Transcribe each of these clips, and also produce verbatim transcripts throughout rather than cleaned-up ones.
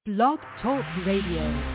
Blog Talk Radio.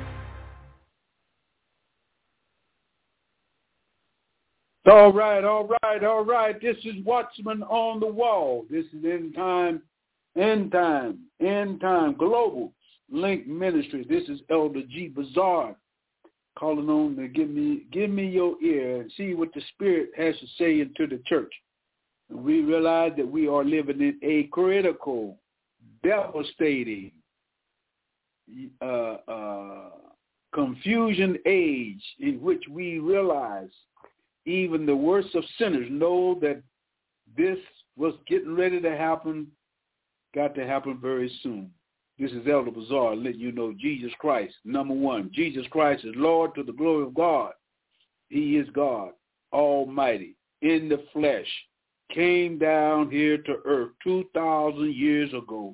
All right, all right, all right. This is Watchman on the Wall. This is End Time, End Time, End Time Global Link Ministry. This is Elder G. Bazaar calling on to give me give me your ear and see what the Spirit has to say into the church. And we realize that we are living in a critical, devastating, uh, uh, confusion age in which we realize even the worst of sinners know that this was getting ready to happen, got to happen very soon. This is Elder Bazaar letting you know Jesus Christ, number one. Jesus Christ is Lord to the glory of God. He is God, Almighty, in the flesh, came down here to earth two thousand years ago,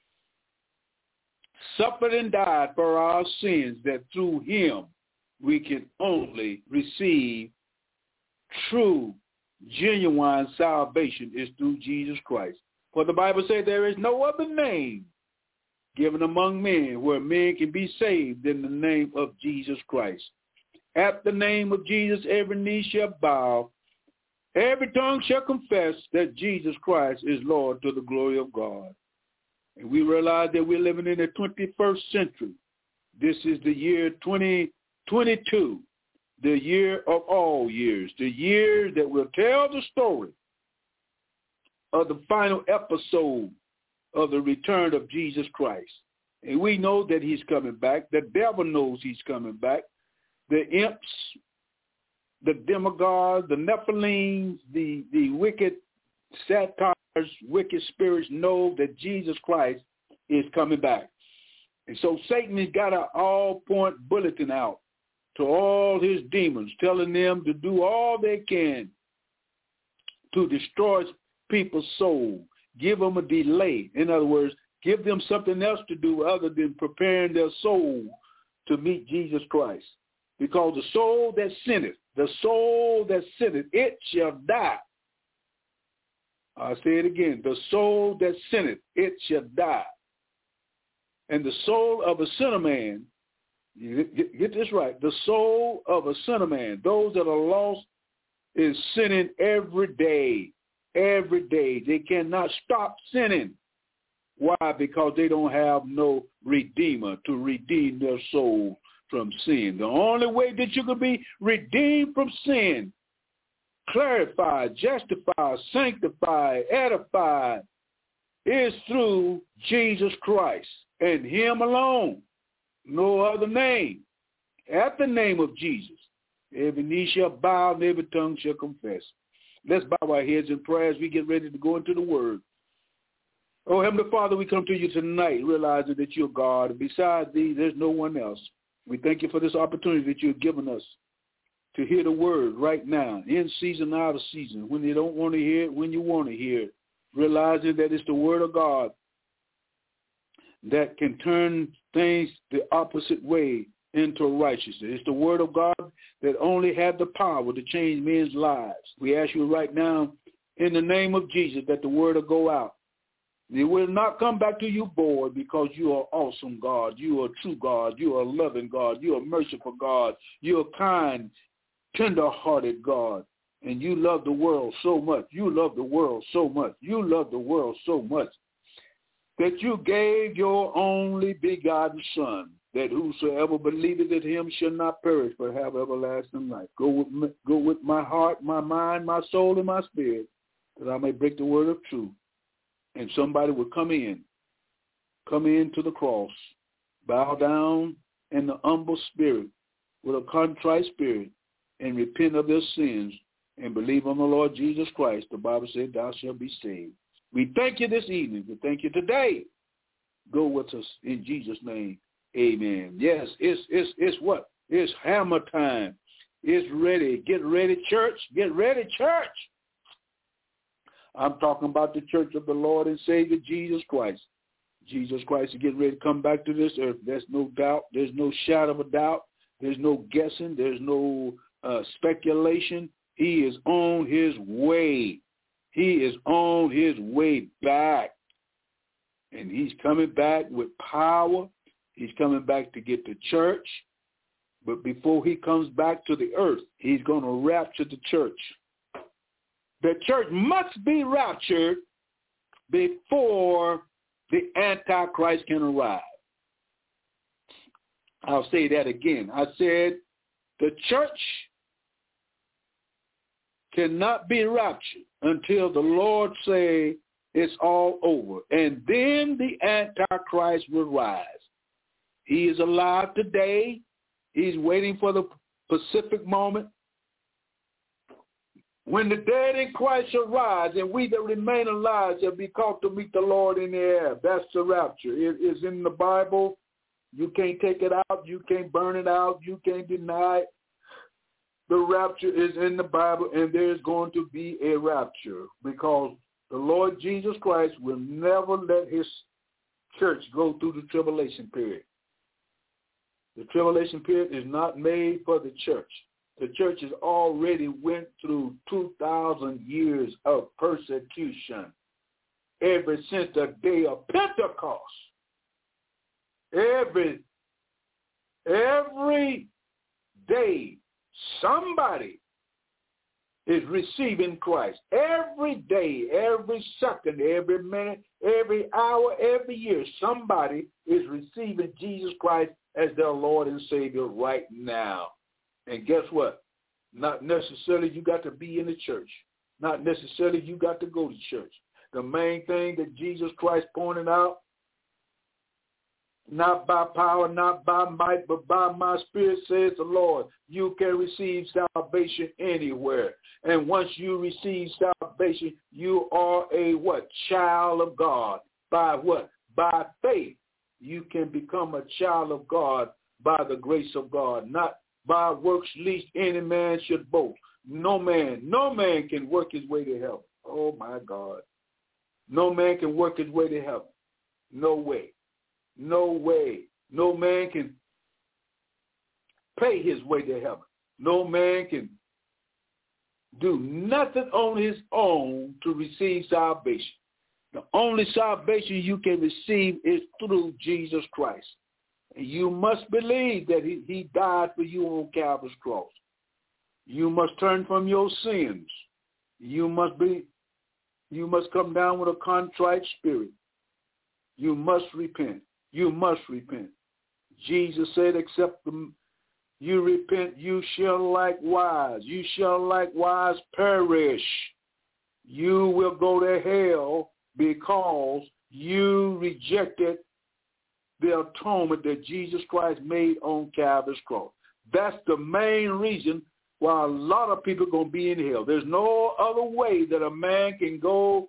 suffered and died for our sins, that through him we can only receive true, genuine salvation is through Jesus Christ. For the Bible says there is no other name given among men where men can be saved in the name of Jesus Christ. At the name of Jesus, every knee shall bow, every tongue shall confess that Jesus Christ is Lord to the glory of God. And we realize that we're living in the twenty-first century. This is the year twenty twenty-two. The year of all years, the year that will tell the story of the final episode of the return of Jesus Christ. And we know that he's coming back. The devil knows he's coming back. The imps, the demagogues, the Nephilims, the, the wicked satires, wicked spirits know that Jesus Christ is coming back. And so Satan has got an all-point bulletin out to all his demons, telling them to do all they can to destroy people's soul, give them a delay. In other words, give them something else to do other than preparing their soul to meet Jesus Christ. Because the soul that sinneth, the soul that sinneth, it shall die. I say it again, the soul that sinneth, it shall die. And the soul of a sinner man, You get, get this right. The soul of a sinner man, those that are lost, is sinning every day. Every day. They cannot stop sinning. Why? Because they don't have no redeemer to redeem their soul from sin. The only way that you can be redeemed from sin, clarified, justified, sanctified, edified, is through Jesus Christ and him alone. No other name. At the name of Jesus, every knee shall bow and every tongue shall confess. Let's bow our heads in prayer as we get ready to go into the word. Oh, Heavenly Father, we come to you tonight realizing that you're God, and besides thee, there's no one else. We thank you for this opportunity that you've given us to hear the word right now, in season, out of season, when you don't want to hear it, when you want to hear it, realizing that it's the word of God that can turn things the opposite way into righteousness. It's the word of God that only had the power to change men's lives. We ask you right now, in the name of Jesus, that the word will go out. It will not come back to you void, because you are awesome God. You are true God. You are loving God. You are merciful God. You are kind, tender-hearted God. And you love the world so much. You love the world so much. You love the world so much that you gave your only begotten Son, that whosoever believeth in him shall not perish but have everlasting life. Go with me, go with my heart, my mind, my soul, and my spirit, that I may break the word of truth. And somebody will come in, come into the cross, bow down in the humble spirit, with a contrite spirit, and repent of their sins, and believe on the Lord Jesus Christ. The Bible said, thou shalt be saved. We thank you this evening. We thank you today. Go with us in Jesus' name. Amen. Yes, it's it's it's what? It's hammer time. It's ready. Get ready, church. Get ready, church. I'm talking about the church of the Lord and Savior Jesus Christ. Jesus Christ is getting ready to come back to this earth. There's no doubt. There's no shadow of a doubt. There's no guessing. There's no uh, speculation. He is on his way. He is on his way back. And he's coming back with power, He's coming back to get the church. But before he comes back to the earth, he's going to rapture the church. The church must be raptured before the Antichrist can arrive. I'll say that again. I said the church cannot be raptured until the Lord say it's all over. And then the Antichrist will rise. He is alive today. He's waiting for the specific moment when the dead in Christ shall rise, and we that remain alive shall be caught to meet the Lord in the air. That's the rapture. It is in the Bible. You can't take it out. You can't burn it out. You can't deny it. The rapture is in the Bible, and there's going to be a rapture because the Lord Jesus Christ will never let his church go through the tribulation period. The tribulation period is not made for the church. The church has already went through two thousand years of persecution ever since the day of Pentecost. Every, every day, somebody is receiving Christ. Every day, every second, every minute, every hour, every year, somebody is receiving Jesus Christ as their Lord and Savior right now. And guess what? Not necessarily you got to be in the church. Not necessarily you got to go to church. The main thing that Jesus Christ pointed out, not by power, not by might, but by my spirit, says the Lord, you can receive salvation anywhere. And once you receive salvation, you are a what? Child of God. By what? By faith. You can become a child of God by the grace of God, not by works, lest any man should boast. No man, no man can work his way to heaven. Oh, my God. No man can work his way to heaven. No way. No way. No man can pay his way to heaven. No man can do nothing on his own to receive salvation. The only salvation you can receive is through Jesus Christ. And you must believe that he, he died for you on Calvary's cross. You must turn from your sins. You must be, you must come down with a contrite spirit. You must repent. You must repent. Jesus said, except the, you repent, you shall likewise, you shall likewise perish. You will go to hell because you rejected the atonement that Jesus Christ made on Calvary's cross. That's the main reason why a lot of people are going to be in hell. There's no other way that a man can go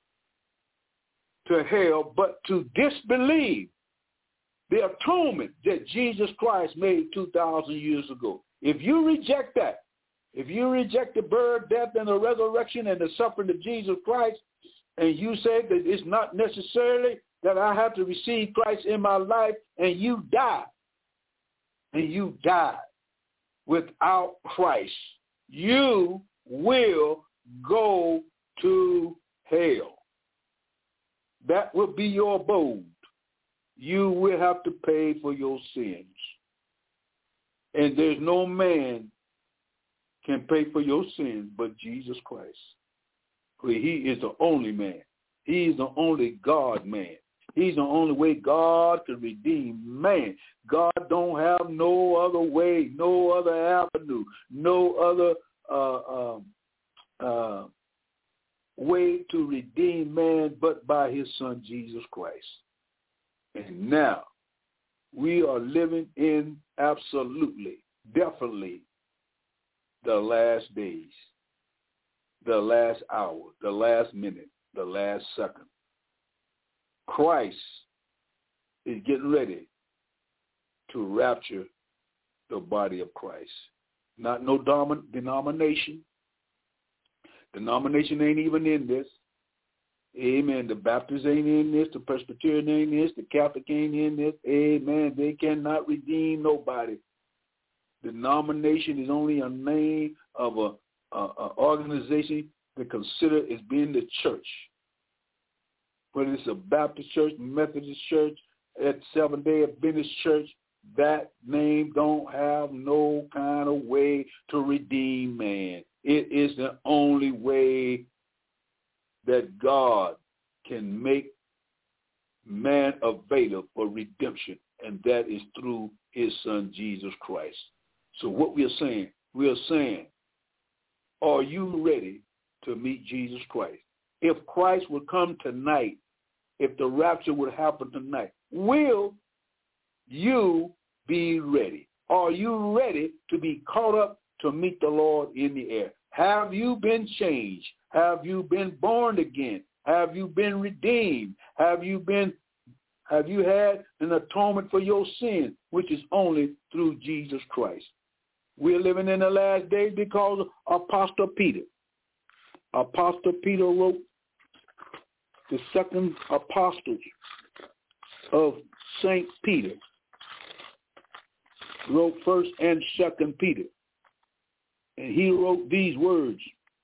to hell but to disbelieve the atonement that Jesus Christ made two thousand years ago. If you reject that, if you reject the birth, death, and the resurrection and the suffering of Jesus Christ, and you say that it's not necessarily that I have to receive Christ in my life, and you die, and you die without Christ, you will go to hell. That will be your abode. You will have to pay for your sins. And there's no man can pay for your sins but Jesus Christ. For he is the only man. He is the only God man. He's the only way God can redeem man. God don't have no other way, no other avenue, no other uh, um, uh, way to redeem man but by his son Jesus Christ. And now we are living in absolutely, definitely the last days, the last hour, the last minute, the last second. Christ is getting ready to rapture the body of Christ. Not no dom- denomination. Denomination ain't even in this. Amen. The Baptists ain't in this. The Presbyterian ain't in this. The Catholic ain't in this. Amen. They cannot redeem nobody. Denomination is only a name of a, a, a organization that consider as being the church. Whether it's a Baptist church, Methodist church, at Seventh-day Adventist Church, that name don't have no kind of way to redeem man. It is the only way that God can make man available for redemption, and that is through his son, Jesus Christ. So what we are saying, we are saying, are you ready to meet Jesus Christ? If Christ would come tonight, if the rapture would happen tonight, will you be ready? Are you ready to be caught up to meet the Lord in the air? Have you been changed? Have you been born again? Have you been redeemed? Have you been have you had an atonement for your sin, which is only through Jesus Christ? We're living in the last days because of Apostle Peter. Apostle Peter wrote the second apostle of Saint Peter, wrote First and Second Peter, and he wrote these words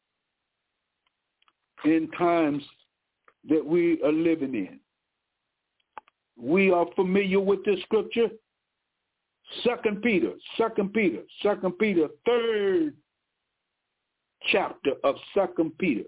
in times that we are living in. We are familiar with this scripture. Second Peter, Second Peter, Second Peter, third chapter of Second Peter.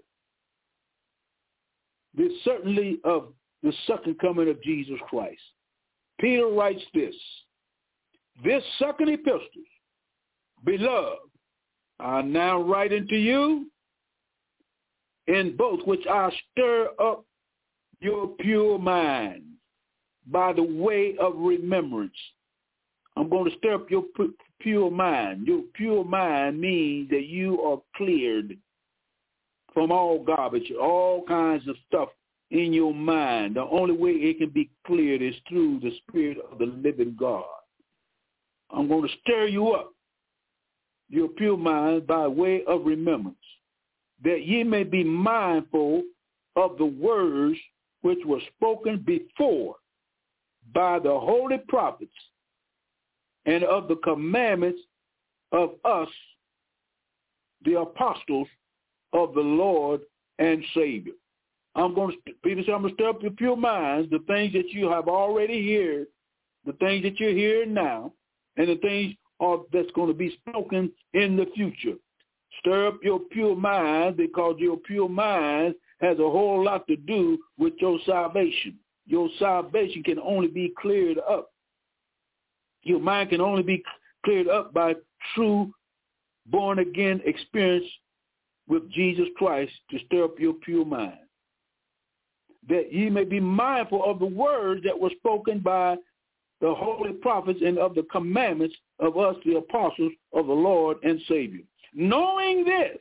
This certainly of the second coming of Jesus Christ. Peter writes this, this second epistle, beloved, I now write unto you, in both which I stir up your pure mind by the way of remembrance. I'm going to stir up your pure mind. Your pure mind means that you are cleared from all garbage, all kinds of stuff in your mind. The only way it can be cleared is through the Spirit of the living God. I'm going to stir you up, your pure mind, by way of remembrance, that ye may be mindful of the words which were spoken before by the holy prophets, and of the commandments of us, the apostles of the Lord and Savior. I'm going to, Peter said, I'm going to stir up your pure minds, the things that you have already heard, the things that you're hearing now, and the things are, that's going to be spoken in the future. Stir up your pure mind, because your pure mind has a whole lot to do with your salvation. Your salvation can only be cleared up. Your mind can only be cleared up by true born-again experience with Jesus Christ to stir up your pure mind, that ye may be mindful of the words that were spoken by the holy prophets and of the commandments of us, the apostles of the Lord and Savior. Knowing this,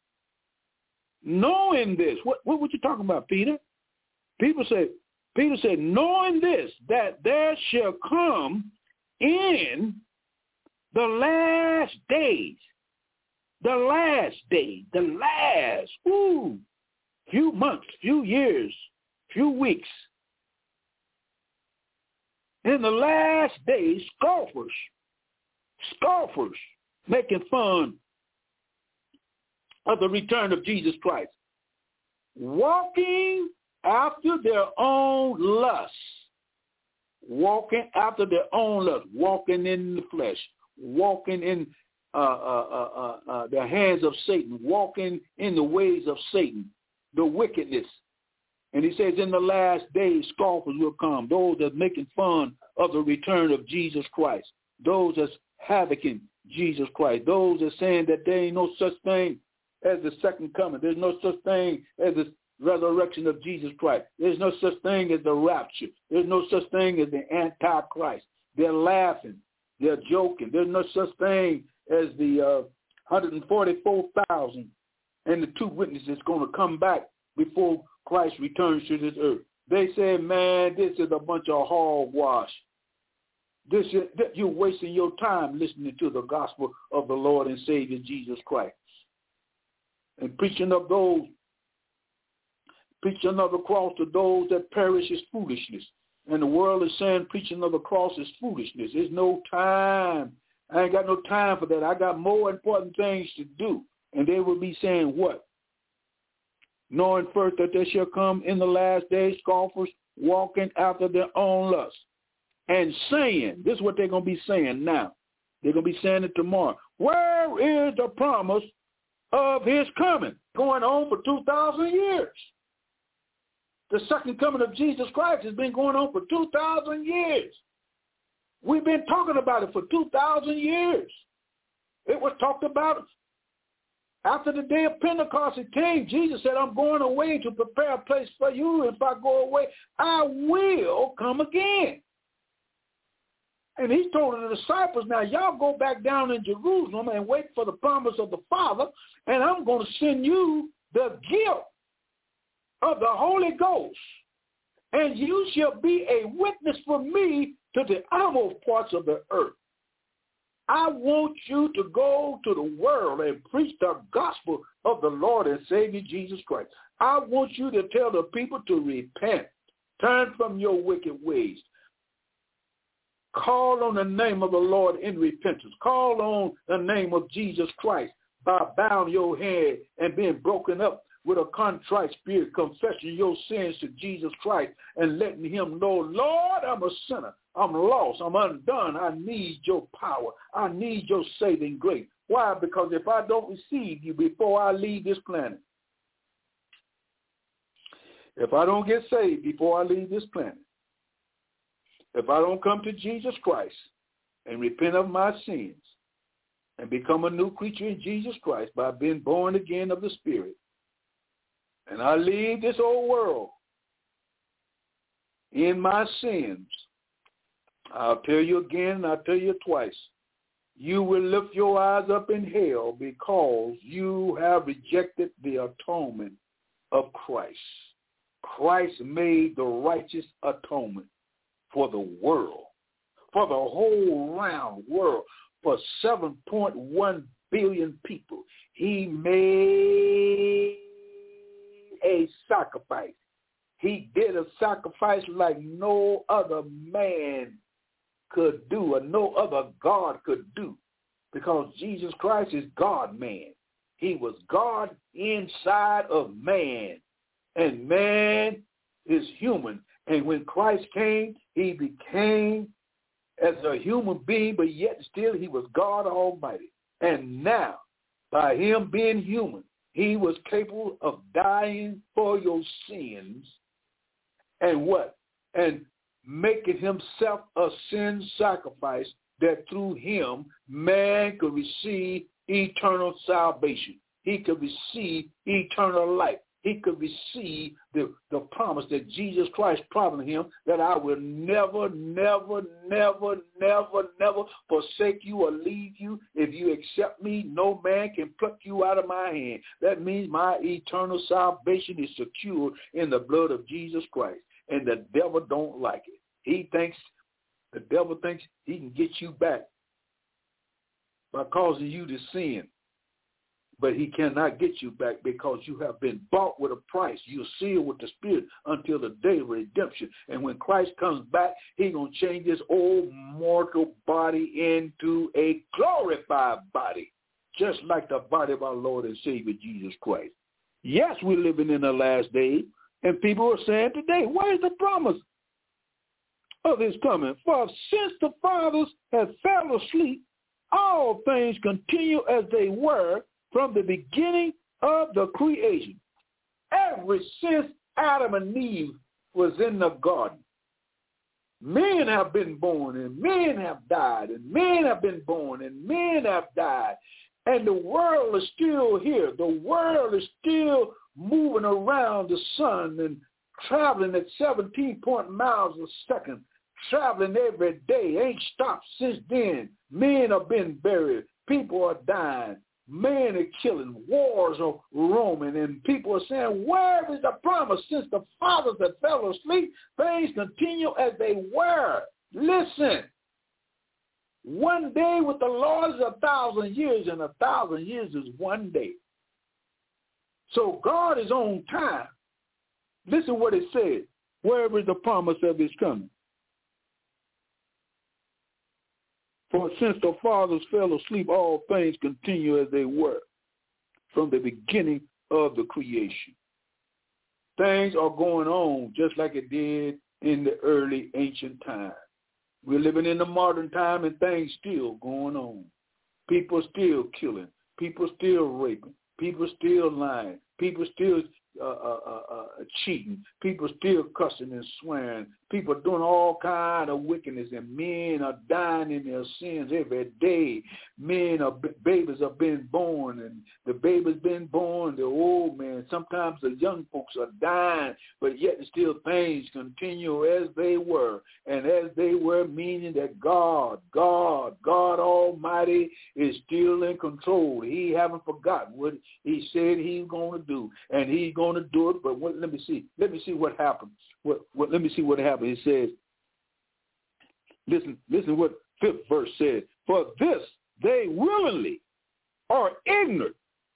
knowing this, what, what were you talking about, Peter? People say, Peter said, knowing this, that there shall come in the last days, the last day, the last, ooh, few months, few years, few weeks. In the last days, scoffers, scoffers, making fun of the return of Jesus Christ, walking after their own lusts, walking after their own lust, walking in the flesh, walking in uh, uh, uh, uh, uh, the hands of Satan, walking in the ways of Satan, the wickedness. And he says, in the last days, scoffers will come, those that are making fun of the return of Jesus Christ, those that's havocing Jesus Christ, those that are saying that there ain't no such thing as the second coming. There's no such thing as the resurrection of Jesus Christ. There's no such thing as the rapture. There's no such thing as the Antichrist. They're laughing. They're joking. There's no such thing as the uh, one hundred forty-four thousand and the two witnesses going to come back before Christ returns to this earth. They say, man, this is a bunch of hogwash. This is, you're wasting your time listening to the gospel of the Lord and Savior Jesus Christ. And preaching of those, preaching of the cross to those that perish is foolishness. And the world is saying preaching of the cross is foolishness. There's no time. I ain't got no time for that. I got more important things to do. And they will be saying what? Knowing first that there shall come in the last days scoffers walking after their own lust. and saying, this is what they're going to be saying now. They're going to be saying it tomorrow. Where is the promise of his coming? Going on for two thousand years. The second coming of Jesus Christ has been going on for two thousand years. We've been talking about it for two thousand years. It was talked about after the day of Pentecost. It came. Jesus said, I'm going away to prepare a place for you. If I go away, I will come again. And he told the disciples, now y'all go back down in Jerusalem and wait for the promise of the Father, and I'm going to send you the gift of the Holy Ghost, and you shall be a witness for me to the uttermost parts of the earth. I want you to go to the world and preach the gospel of the Lord and Savior Jesus Christ. I want you to tell the people to repent, turn from your wicked ways. Call on the name of the Lord in repentance. Call on the name of Jesus Christ by bowing your head and being broken up with a contrite spirit, confessing your sins to Jesus Christ and letting him know, Lord, I'm a sinner. I'm lost. I'm undone. I need your power. I need your saving grace. Why? Because if I don't receive you before I leave this planet, if I don't get saved before I leave this planet, if I don't come to Jesus Christ and repent of my sins and become a new creature in Jesus Christ by being born again of the Spirit, and I leave this old world in my sins, I'll tell you again and I'll tell you twice, you will lift your eyes up in hell because you have rejected the atonement of Christ. Christ made the righteous atonement for the world, for the whole round world, for seven point one billion people. He made a sacrifice. He did a sacrifice like no other man could do, or no other God could do, because Jesus Christ is God-man. He was God inside of man, and man is human. And when Christ came, he became as a human being, but yet still he was God Almighty. And now, by him being human, he was capable of dying for your sins and what? And making himself a sin sacrifice that through him man could receive eternal salvation. He could receive eternal life. He could receive the, the promise that Jesus Christ promised him, that I will never, never, never, never, never forsake you or leave you. If you accept me, no man can pluck you out of my hand. That means my eternal salvation is secured in the blood of Jesus Christ. And the devil don't like it. He thinks, the devil thinks he can get you back by causing you to sin. But he cannot get you back because you have been bought with a price. You're sealed with the Spirit until the day of redemption. And when Christ comes back, he's going to change this old mortal body into a glorified body, just like the body of our Lord and Savior Jesus Christ. Yes, we're living in the last days, and people are saying today, where's the promise of his coming? For since the fathers have fell asleep, all things continue as they were from the beginning of the creation. Ever since Adam and Eve was in the garden, men have been born and men have died, and men have been born and men have died. And the world is still here. The world is still moving around the sun and traveling at seventeen point miles a second, traveling every day. Ain't stopped since then. Men have been buried. People are dying. Men are killing. Wars are roaming. And people are saying, where is the promise? Since the fathers that fell asleep, things continue as they were. Listen. One day with the Lord is a thousand years, and a thousand years is one day. So God is on time. Listen what it says. Where is the promise of his coming? For since the fathers fell asleep, all things continue as they were from the beginning of the creation. Things are going on just like it did in the early ancient times. We're living in the modern time and things still going on. People still killing. People still raping. People still lying. People still uh, uh, uh, uh, cheating. People still cussing and swearing. People doing all kind of wickedness, and men are dying in their sins every day. Men are babies are being born, and the babies been born. The old man. Sometimes the young folks are dying, but yet still things continue as they were, and as they were, meaning that God, God, God Almighty is still in control. He haven't forgotten what He said He's going to do, and He's going to do it. But what, let me see. Let me see what happens. What, what? Let me see what happens. It says, listen, listen what fifth verse says. For this they willingly are ignorant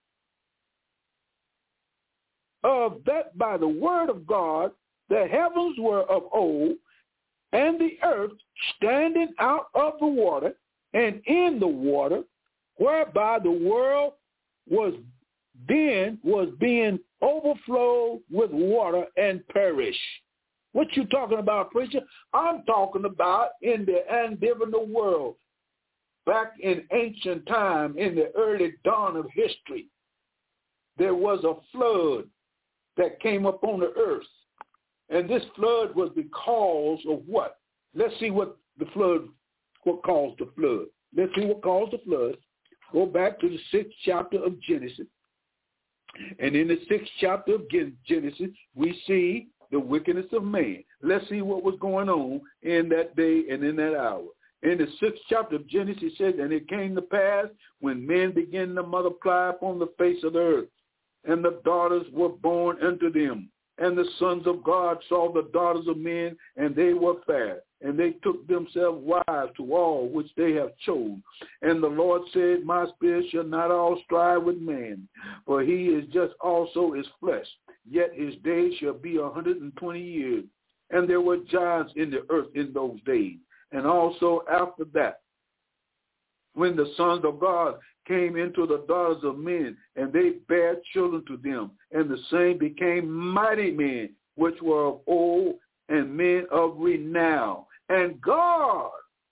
of that by the word of God the heavens were of old, and the earth standing out of the water and in the water, whereby the world was then was being overflowed with water and perish. What you talking about, preacher? I'm talking about in the Andivinal world, back in ancient time, in the early dawn of history, there was a flood that came up on the earth. And this flood was because of what? Let's see what the flood, what caused the flood. Let's see what caused the flood. Go back to the sixth chapter of Genesis. And in the sixth chapter of Genesis, we see the wickedness of man. Let's see what was going on in that day and in that hour. In the sixth chapter of Genesis, it says, and it came to pass when men began to multiply upon the face of the earth, and the daughters were born unto them. And the sons of God saw the daughters of men, and they were fair. And they took themselves wives to all which they have chosen. And the Lord said, my spirit shall not all strive with man, for he is just also his flesh. Yet his days shall be a hundred and twenty years. And there were giants in the earth in those days. And also after that, when the sons of God came into the daughters of men, and they bare children to them, and the same became mighty men, which were of old, and men of renown. And God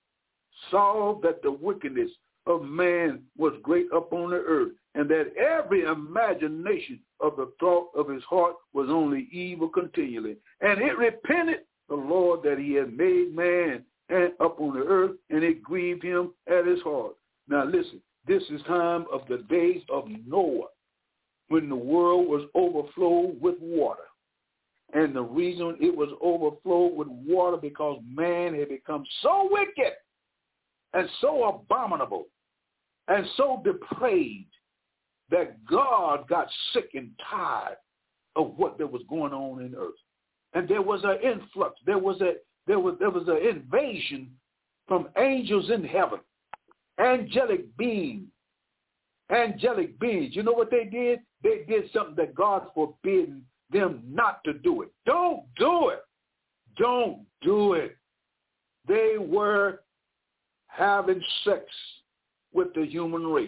saw that the wickedness of man was great upon the earth, and that every imagination of the thought of his heart was only evil continually. And it repented the Lord that he had made man and upon the earth, and it grieved him at his heart. Now listen, this is time of the days of Noah, when the world was overflowed with water. And the reason it was overflowed with water because man had become so wicked and so abominable and so depraved that God got sick and tired of what there was going on in earth. And there was an influx. There was a there was there was an invasion from angels in heaven, angelic beings, angelic beings. You know what they did? They did something that God forbidden them not to do it. Don't do it. Don't do it. They were having sex with the human race.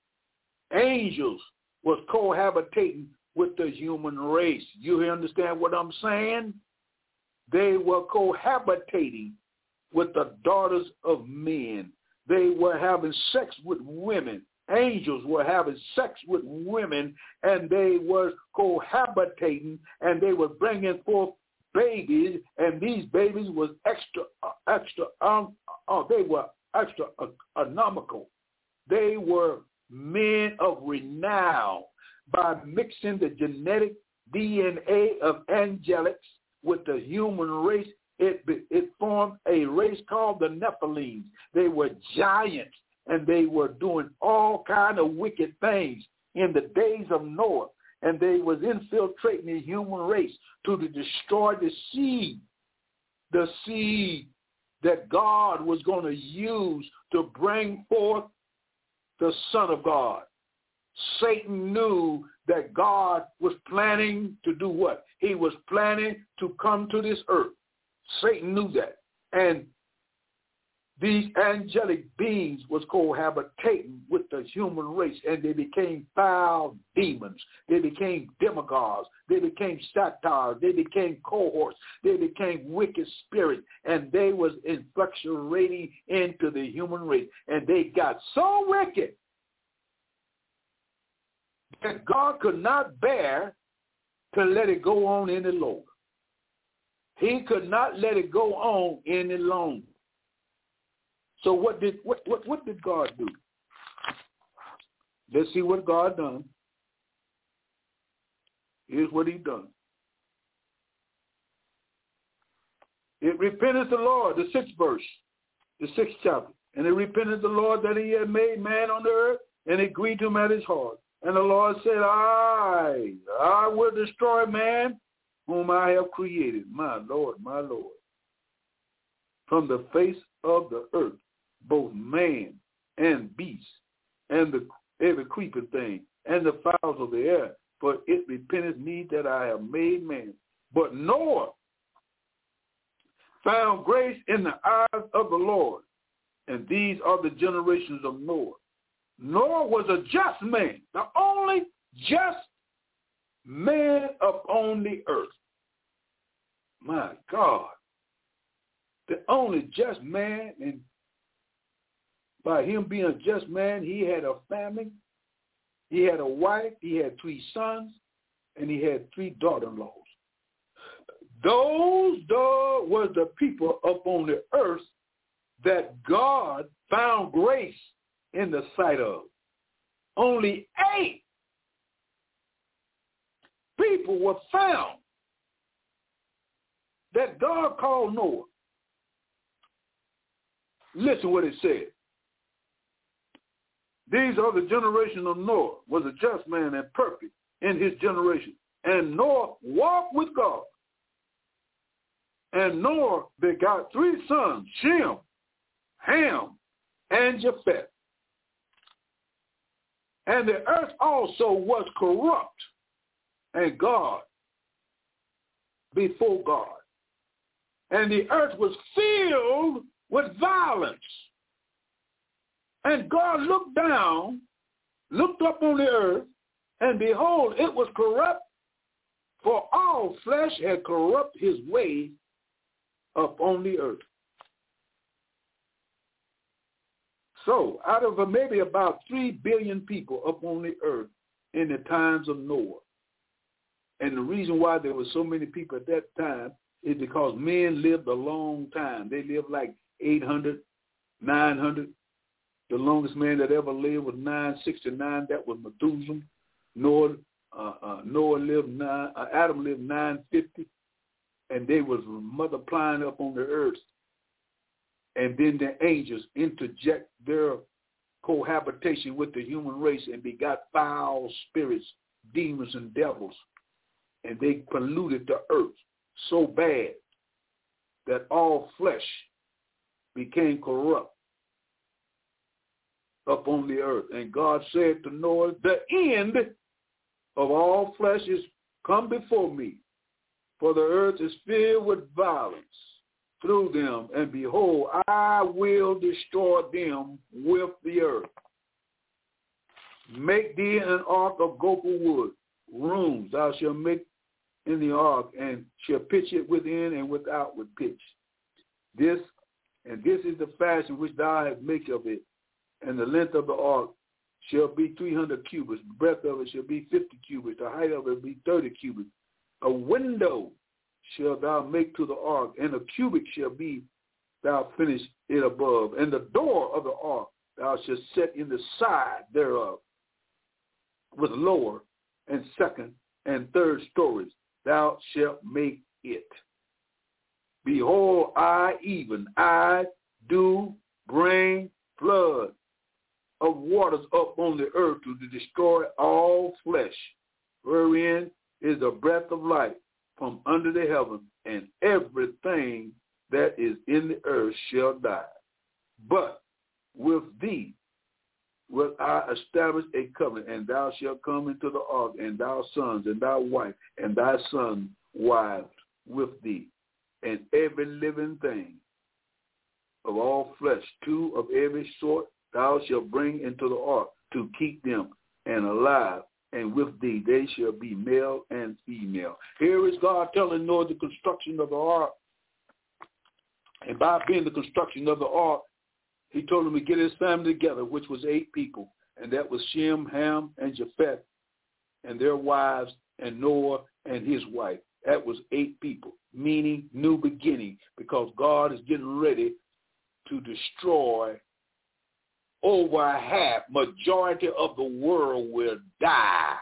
Angels was cohabitating with the human race. You understand what I'm saying? They were cohabitating with the daughters of men. They were having sex with women. Angels were having sex with women, and they were cohabitating, and they were bringing forth babies, and these babies was extra, extra, um, uh, they were extra uh, economical. They were men of renown by mixing the genetic D N A of angelics with the human race. It, it formed a race called the Nephilim. They were giants, and they were doing all kind of wicked things in the days of Noah. And they was infiltrating the human race to destroy the seed, the seed that God was going to use to bring forth the Son of God. Satan knew that God was planning to do what? He was planning to come to this earth. Satan knew that. And these angelic beings was cohabitating with the human race, and they became foul demons. They became demagogues. They became satyrs. They became cohorts. They became wicked spirits, and they was influxurating into the human race. And they got so wicked that God could not bear to let it go on any longer. He could not let it go on any longer. So what did what, what, what did God do? Let's see what God done. Here's what he done. It repented the Lord, the sixth verse, the sixth chapter. And it repented the Lord that he had made man on the earth, and it grieved him at his heart. And the Lord said, I, I will destroy man whom I have created, my Lord, my Lord, from the face of the earth, both man and beast, and the every creeping thing, and the fowls of the air, for it repenteth me that I have made man. But Noah found grace in the eyes of the Lord, and these are the generations of Noah. Noah was a just man, the only just man upon the earth. My God, the only just man, and by him being a just man, he had a family, he had a wife, he had three sons, and he had three daughter-in-laws. Those though was the people upon the earth that God found grace in the sight of. Only eight people were found that God called Noah. Listen what it said. These are the generation of Noah, was a just man and perfect in his generation. And Noah walked with God. And Noah begot three sons, Shem, Ham, and Japheth. And the earth also was corrupt, and God, before God. And the earth was filled with violence. And God looked down, looked up on the earth, and behold, it was corrupt, for all flesh had corrupt his way upon the earth. So, out of maybe about three billion people upon the earth in the times of Noah, and the reason why there were so many people at that time is because men lived a long time. They lived like eight hundred, nine hundred. The longest man that ever lived was nine sixty-nine. That was Methuselah. Noah, uh, uh, Noah lived nine. Uh, Adam lived nine fifty, and they was multiplying up on the earth. And then the angels interject their cohabitation with the human race and begot foul spirits, demons, and devils. And they polluted the earth so bad that all flesh became corrupt upon the earth. And God said to Noah, the end of all flesh is come before me, for the earth is filled with violence through them, and behold, I will destroy them with the earth. Make thee an ark of gopher wood, rooms thou shalt make in the ark, and shall pitch it within and without with pitch. This, and this is the fashion which thou hast made of it, and the length of the ark shall be three hundred cubits, the breadth of it shall be fifty cubits, the height of it be thirty cubits. A window shall thou make to the ark, and a cubit shall be thou finish it above. And the door of the ark thou shalt set in the side thereof, with lower and second and third stories thou shalt make it. Behold, I even, I do bring flood of waters up on the earth to destroy all flesh, wherein is the breath of life from under the heaven, and everything that is in the earth shall die. But with thee will I establish a covenant, and thou shalt come into the ark, and thy sons, and thy wife, and thy sons' wives with thee, and every living thing of all flesh, two of every sort, thou shalt bring into the ark to keep them and alive, and with thee they shall be male and female. Here is God telling Noah the construction of the ark. And by being the construction of the ark, he told him to get his family together, which was eight people. And that was Shem, Ham, and Japheth, and their wives, and Noah and his wife. That was eight people, meaning new beginning, because God is getting ready to destroy over half, majority of the world will die.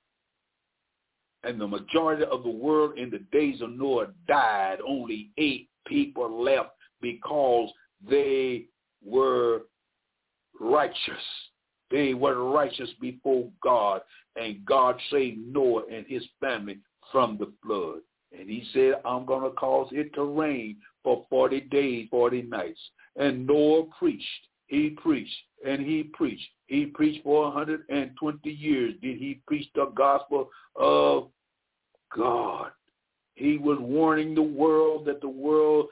And the majority of the world in the days of Noah died. Only eight people left because they were righteous. They were righteous before God, and God saved Noah and his family from the flood. And he said, I'm going to cause it to rain for forty days, forty nights. And Noah preached. He preached, and he preached. He preached for one hundred twenty years. Did he preach the gospel of God? He was warning the world that the world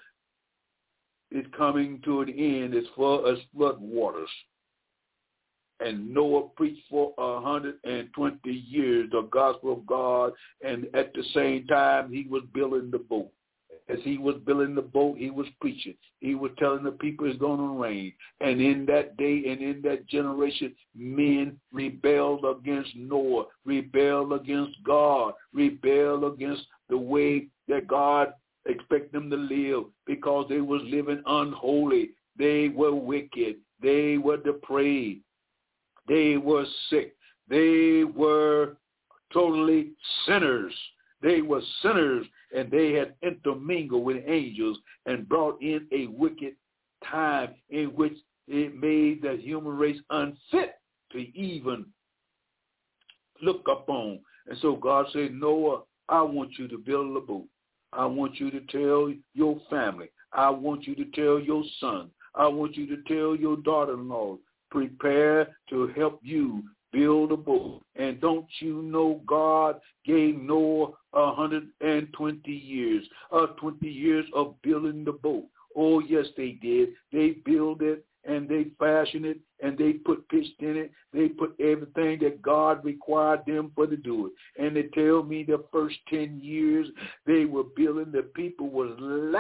is coming to an end as far as flood waters. And Noah preached for one hundred twenty years the gospel of God, and at the same time he was building the boat. As he was building the boat, he was preaching. He was telling the people it's going to rain. And in that day and in that generation, men rebelled against Noah, rebelled against God, rebelled against the way that God expected them to live, because they was living unholy. They were wicked. They were depraved. They were sick. They were totally sinners. They were sinners, and they had intermingled with angels and brought in a wicked time in which it made the human race unfit to even look upon. And so God said, Noah, I want you to build a boat. I want you to tell your family. I want you to tell your son. I want you to tell your daughter-in-law, prepare to help you build a boat. And don't you know God gave Noah one hundred twenty years, uh, twenty years of building the boat. Oh, yes, they did. They built it, and they fashioned it, and they put pitch in it. They put everything that God required them for to do it. And they tell me the first ten years they were building, the people was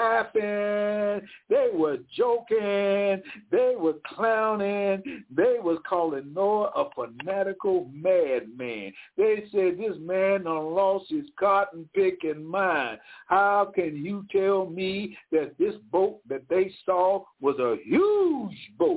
laughing. They were joking. They were clowning. They was calling Noah a fanatical madman. They said, this man done lost his cotton picking mind. How can you tell me that this boat that they saw was a huge boat?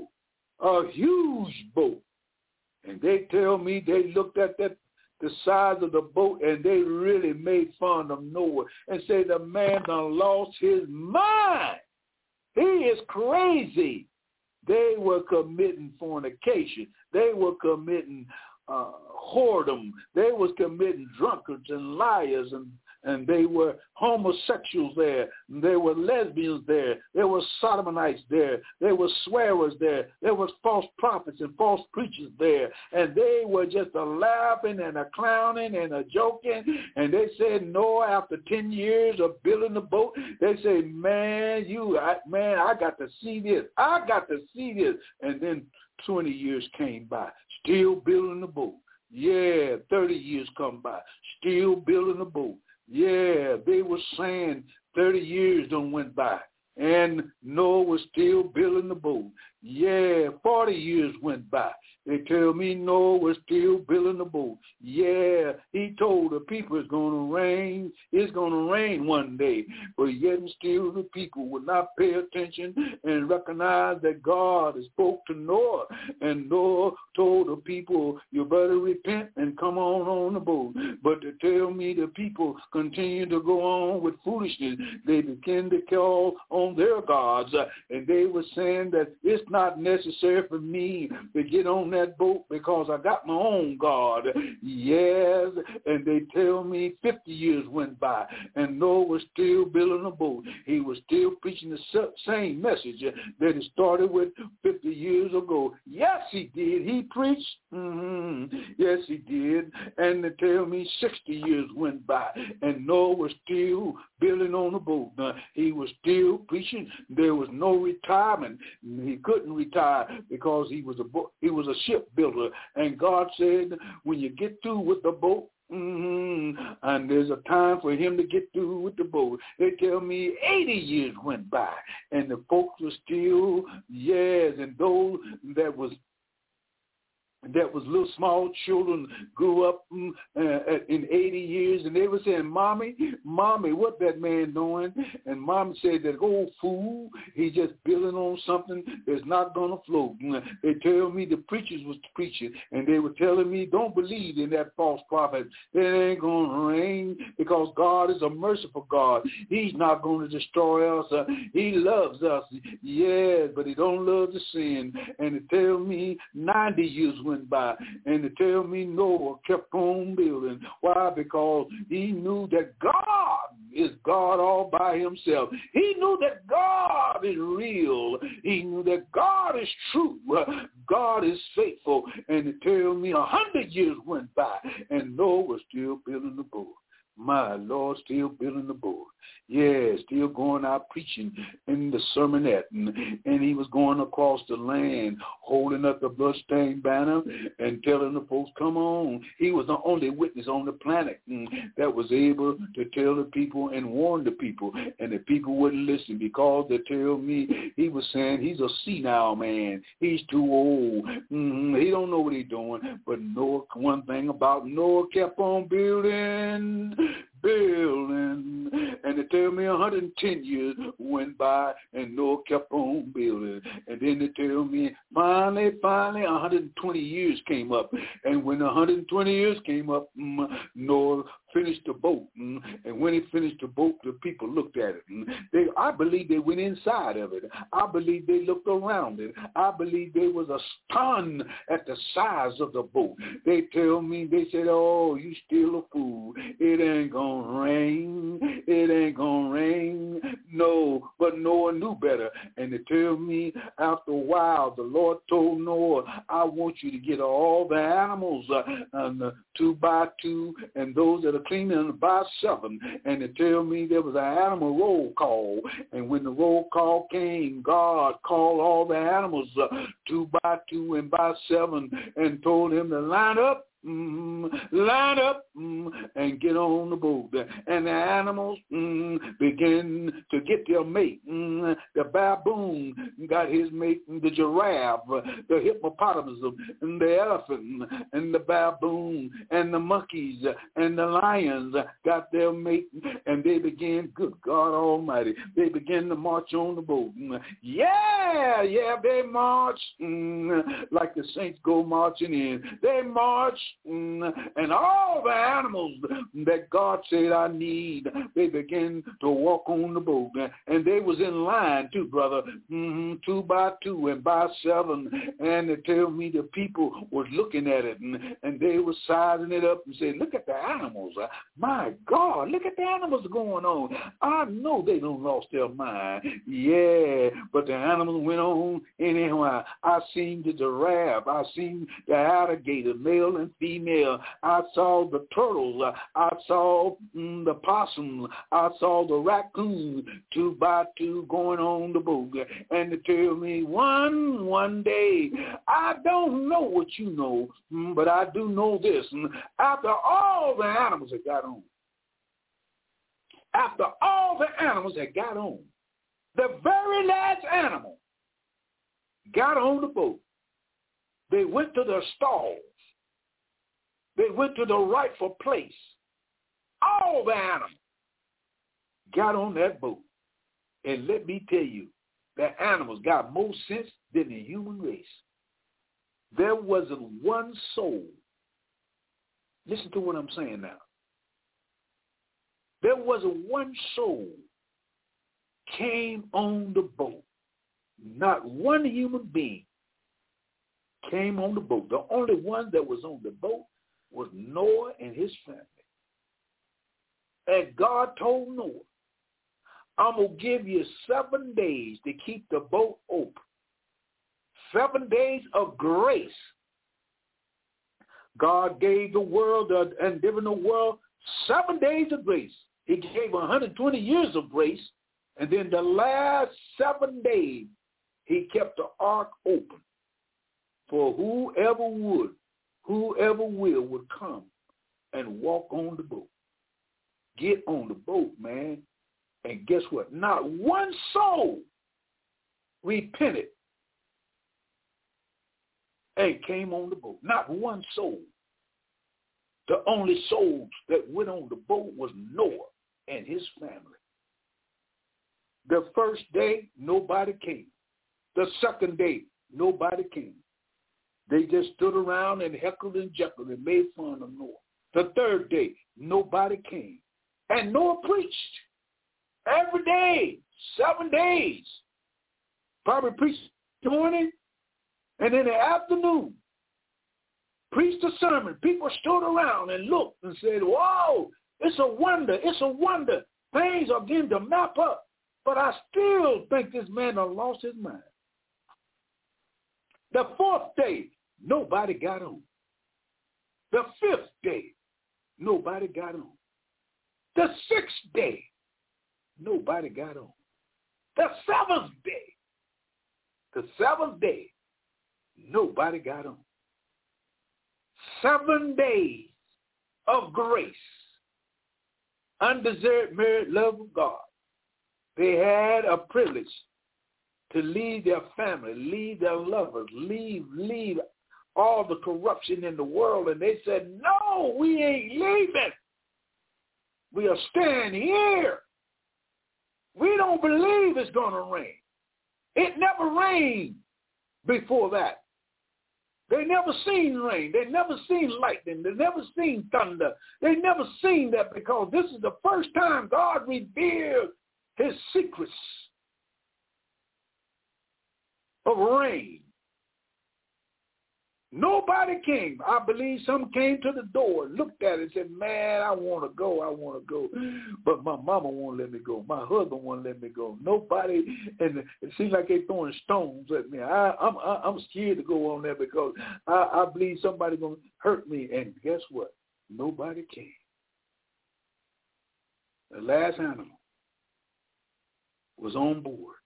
A huge boat. And they tell me they looked at that the size of the boat, and they really made fun of Noah and said the man done lost his mind. He is crazy. They were committing fornication. They were committing uh, whoredom. They was committing drunkards and liars, and and they were homosexuals there. There were lesbians there. There were sodomites there. There were swearers there. There was false prophets and false preachers there. And they were just a laughing and a clowning and a joking. And they said, Noah, after ten years of building the boat, they said, man, you, I, man, I got to see this. I got to see this. And then twenty years came by, still building the boat. Yeah, thirty years come by, still building the boat. Yeah, they were saying thirty years done went by, and Noah was still building the boat. Yeah, forty years went by. They tell me Noah was still building the boat. Yeah, he told the people it's going to rain. It's going to rain one day. But yet and still the people would not pay attention and recognize that God spoke to Noah. And Noah told the people, you better repent and come on on the boat. But to tell me the people continue to go on with foolishness, they begin to call on their gods. And they were saying that it's not not necessary for me to get on that boat because I got my own God. Yes, and they tell me fifty years went by and Noah was still building a boat. He was still preaching the same message that he started with fifty years ago. Yes, he did. He preached. Mm-hmm. Yes, he did. And they tell me sixty years went by and Noah was still building on the boat. Now, he was still preaching. There was no retirement. He couldn't retire because he was a bo- he was a shipbuilder. And God said, when you get through with the boat, mm-hmm, and there's a time for him to get through with the boat. They tell me eighty years went by, and the folks were still, yes, and those that was that was little small children grew up mm, uh, in eighty years, and they were saying, Mommy, Mommy, what that man doing? And Mommy said, that old fool, he just building on something that's not going to float. And they tell me the preachers was preaching, and they were telling me, don't believe in that false prophet. It ain't going to rain because God is a merciful God. He's not going to destroy us. Uh, he loves us, yes, but he don't love the sin. And they tell me ninety years went by, and to tell me Noah kept on building. Why? Because he knew that God is God all by himself. He knew that God is real. He knew that God is true. God is faithful. And to tell me a hundred years went by, and Noah was still building the boat. My Lord, still building the boat. Yeah, still going out preaching in the sermonette. And, and he was going across the land, holding up the bloodstained banner and telling the folks, come on. He was the only witness on the planet that was able to tell the people and warn the people. And the people wouldn't listen because they tell me he was saying he's a senile man. He's too old. Mm-hmm. He don't know what he's doing. But Noah, one thing about Noah, kept on building. Building, and they tell me one hundred ten years went by, and Noah kept on building. And then they tell me finally, finally, one hundred twenty years came up, and when one hundred twenty years came up, mm, Noah finished the boat, mm, and when he finished the boat, the people looked at it. Mm, they, I believe they went inside of it. I believe they looked around it. I believe they was stunned at the size of the boat. They tell me, they said, oh, you still a fool. It ain't gonna rain. It ain't gonna rain. No, but Noah knew better. And they tell me after a while, the Lord told Noah, I want you to get all the animals, uh, and, uh, two by two, and those that are cleaning by seven. And they tell me there was an animal roll call. And when the roll call came, God called all the animals uh, two by two and by seven and told him to line up. Mm, line up mm, and get on the boat. And the animals mm, begin to get their mate. Mm, the baboon got his mate, the giraffe, the hippopotamus, and the elephant, and the baboon, and the monkeys, and the lions got their mate, and they began, good God Almighty, they began to march on the boat. Mm, yeah, yeah, they march mm, like the saints go marching in. They march. And all the animals that God said I need, they began to walk on the boat. And they was in line too, brother, mm-hmm, two by two and by seven. And they tell me the people was looking at it, and, and they was sizing it up and saying, look at the animals. My God, look at the animals going on. I know they don't lost their mind. Yeah, but the animals went on anyhow. I seen the giraffe. I seen the alligator, male and female. I saw the turtles. I saw mm, the possum. I saw the raccoon, two by two going on the boat. And they tell me one, one day, I don't know what you know, mm, but I do know this. And after all the animals that got on, after all the animals that got on, the very last animal got on the boat. They went to their stalls. They went to the rightful place. All the animals got on that boat. And let me tell you, the animals got more sense than the human race. There wasn't one soul. Listen to what I'm saying now. There wasn't one soul came on the boat not one human being came on the boat. The only one that was on the boat was Noah and his family. And God told Noah, I'm going to give you seven days to keep the boat open. Seven days of grace. God gave the world uh, and given the world seven days of grace. He gave one hundred twenty years of grace. And then the last seven days, he kept the ark open for whoever would, whoever will would come and walk on the boat. Get on the boat, man. And guess what? Not one soul repented and came on the boat. Not one soul. The only souls that went on the boat was Noah and his family. The first day, nobody came. The second day, nobody came. They just stood around and heckled and jeckled and made fun of Noah. The third day, nobody came. And Noah preached every day, seven days. Probably preached in the morning and in the afternoon. Preached a sermon. People stood around and looked and said, whoa, it's a wonder, it's a wonder. Things are getting to map up. But I still think this man done lost his mind. The fourth day, nobody got on. The fifth day, nobody got on. The sixth day, nobody got on. The seventh day, the seventh day, nobody got on. Seven days of grace, undeserved merit, love of God. They had a privilege to leave their family, leave their lovers, leave, leave all the corruption in the world. And they said, no, we ain't leaving. We are staying here. We don't believe it's going to rain. It never rained before that. They never seen rain. They never seen lightning. They never seen thunder. They never seen that because this is the first time God revealed his secrets of rain. Nobody came. I believe some came to the door, looked at it and said, man, I want to go. I want to go. But my mama won't let me go. My husband won't let me go. Nobody, and it seems like they're throwing stones at me. I, I'm I'm scared to go on there because I, I believe somebody's going to hurt me. And guess what? Nobody came. The last animal was on board.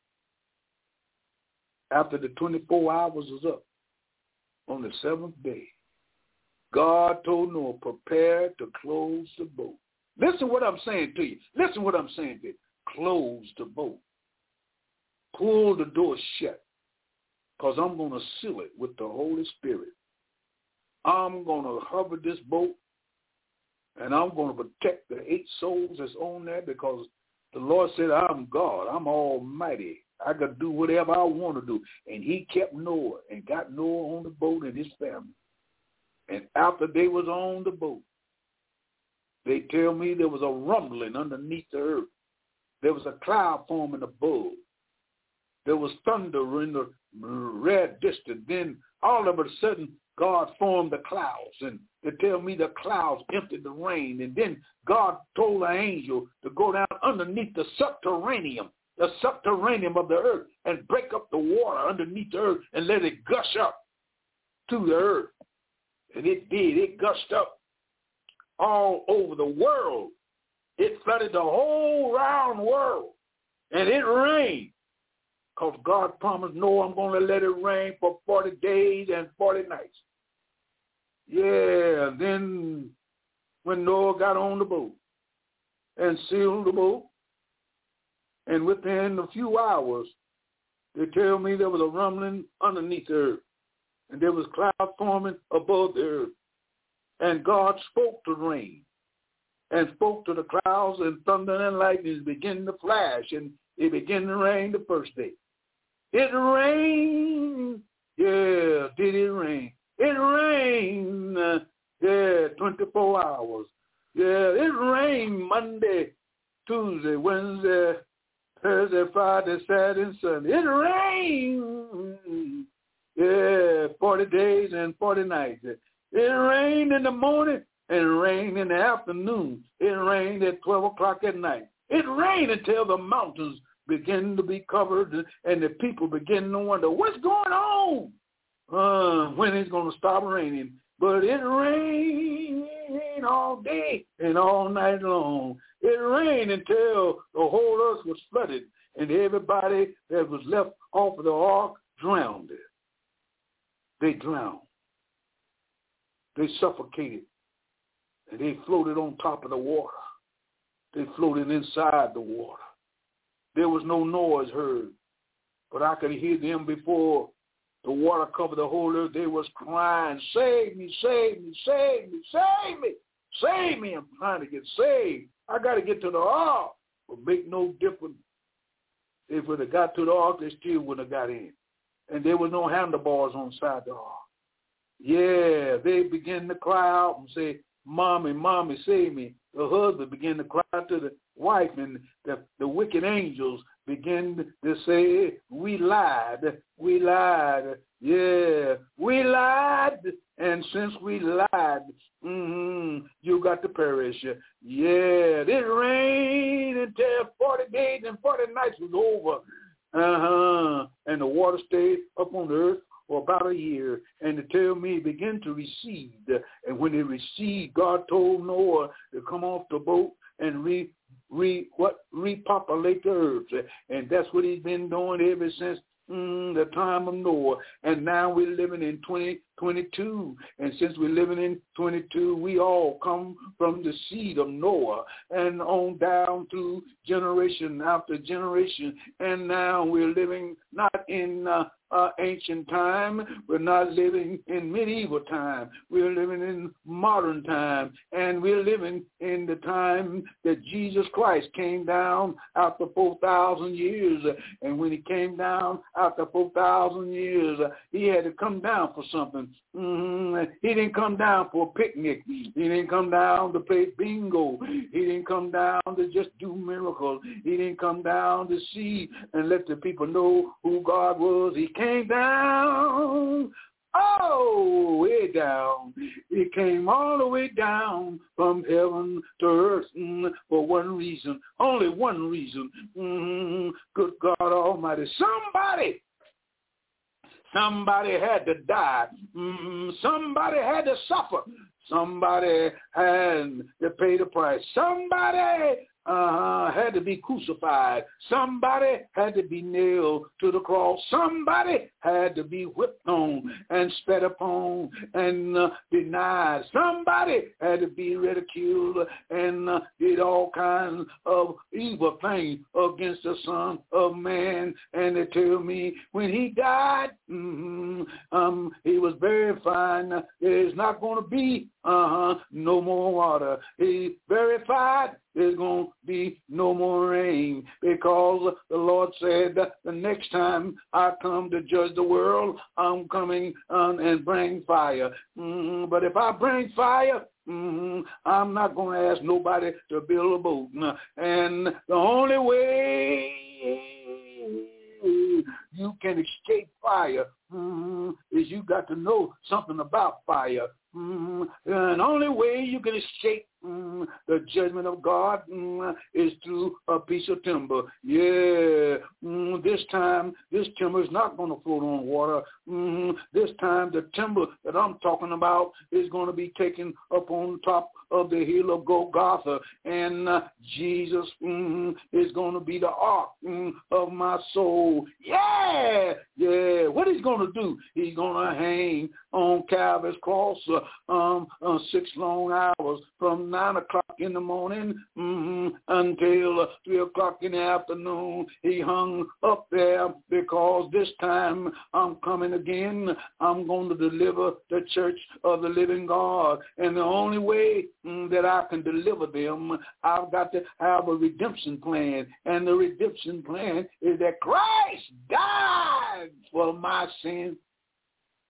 After the twenty-four hours was up, on the seventh day, God told Noah, prepare to close the boat. Listen what I'm saying to you. Listen what I'm saying to you. Close the boat. Pull the door shut, because I'm going to seal it with the Holy Spirit. I'm going to hover this boat, and I'm going to protect the eight souls that's on there, because the Lord said, I'm God. I'm almighty. I could do whatever I want to do. And he kept Noah and got Noah on the boat and his family. And after they was on the boat, they tell me there was a rumbling underneath the earth. There was a cloud forming above. There was thunder in the red distance. Then all of a sudden, God formed the clouds. And they tell me the clouds emptied the rain. And then God told the angel to go down underneath the subterranean, the subterranean of the earth, and break up the water underneath the earth and let it gush up to the earth. And it did. It gushed up all over the world. It flooded the whole round world. And it rained. Because God promised Noah, I'm going to let it rain for forty days and forty nights. Yeah, then when Noah got on the boat and sealed the boat, and within a few hours, they tell me there was a rumbling underneath the earth, and there was cloud forming above the earth. And God spoke to rain, and spoke to the clouds, and thunder and lightning began to flash, and it began to rain the first day. It rained, yeah, did it rain? It rained, uh, yeah, twenty-four hours. Yeah, it rained Monday, Tuesday, Wednesday, Thursday, Friday, Saturday, and Sunday. It rained. Yeah, forty days and forty nights. It rained in the morning and it rained in the afternoon. It rained at twelve o'clock at night. It rained until the mountains began to be covered and the people begin to wonder, what's going on? Uh, when it's going to stop raining. But it rained all day and all night long. It rained until the whole earth was flooded and everybody that was left off of the ark drowned. They drowned. They suffocated. And they floated on top of the water. They floated inside the water. There was no noise heard. But I could hear them before the water covered the whole earth. They was crying, save me, save me, save me, save me, save me. I'm trying to get saved. I got to get to the ark. But make no difference. If they would have got to the ark, they still wouldn't have got in. And there was no handlebars on the side of the ark. Yeah, they began to cry out and say, Mommy, Mommy, save me. The husband began to cry to the wife, and the, the wicked angels began to say, we lied, we lied, yeah, we lied, and since we lied, mm-hmm, you got to perish. Yeah, it rained until forty days and forty nights was over, uh-huh, and the water stayed up on the earth for about a year, and to tell me it began to recede. And when it receded, God told Noah to come off the boat and re, re what repopulate the earth. And that's what he's been doing ever since mm, the time of Noah. And now we're living in twenty twenty-two. And since we're living in twenty-two, we all come from the seed of Noah and on down through generation after generation. And now we're living not in uh, Uh, ancient time. We're not living in medieval time. We're living in modern time, and we're living in the time that Jesus Christ came down after four thousand years. And when he came down after four thousand years, he had to come down for something. Mm-hmm. He didn't come down for a picnic. He didn't come down to play bingo. He didn't come down to just do miracles. He didn't come down to see and let the people know who God was. He came down, oh, way down. He came all the way down from heaven to earth mm, for one reason, only one reason. Mm, good God Almighty. Somebody, somebody had to die. Mm, somebody had to suffer. Somebody had to pay the price. Somebody Uh, had to be crucified. Somebody had to be nailed to the cross. Somebody had to be whipped on and spat upon and uh, denied. Somebody had to be ridiculed and uh, did all kinds of evil things against the Son of Man. And they tell me when he died, mm-hmm, um, he was verified. There's not going to be uh-huh, no more water. He verified there's going to be no more rain because the Lord said that the next time I come to judge the world, I'm coming um, and bring fire. Mm-hmm. But if I bring fire, mm-hmm, I'm not going to ask nobody to build a boat. And the only way you can escape fire mm-hmm, is you got to know something about fire. Mm-hmm. And the only way you can escape mm, the judgment of God mm, is through a piece of timber. Yeah, mm, this time this timber is not going to float on water. Mm, this time the timber that I'm talking about is going to be taken up on top of the hill of Golgotha, and uh, Jesus mm, is going to be the ark mm, of my soul. Yeah, yeah. What he's going to do? He's going to hang on Calvary's cross uh, um, uh, six long hours from nine o'clock in the morning mm-hmm, until uh, three o'clock in the afternoon. He hung up there because this time I'm coming again. I'm going to deliver the church of the living God, and the only way mm, that I can deliver them, I've got to have a redemption plan, and the redemption plan is that Christ died for my sins.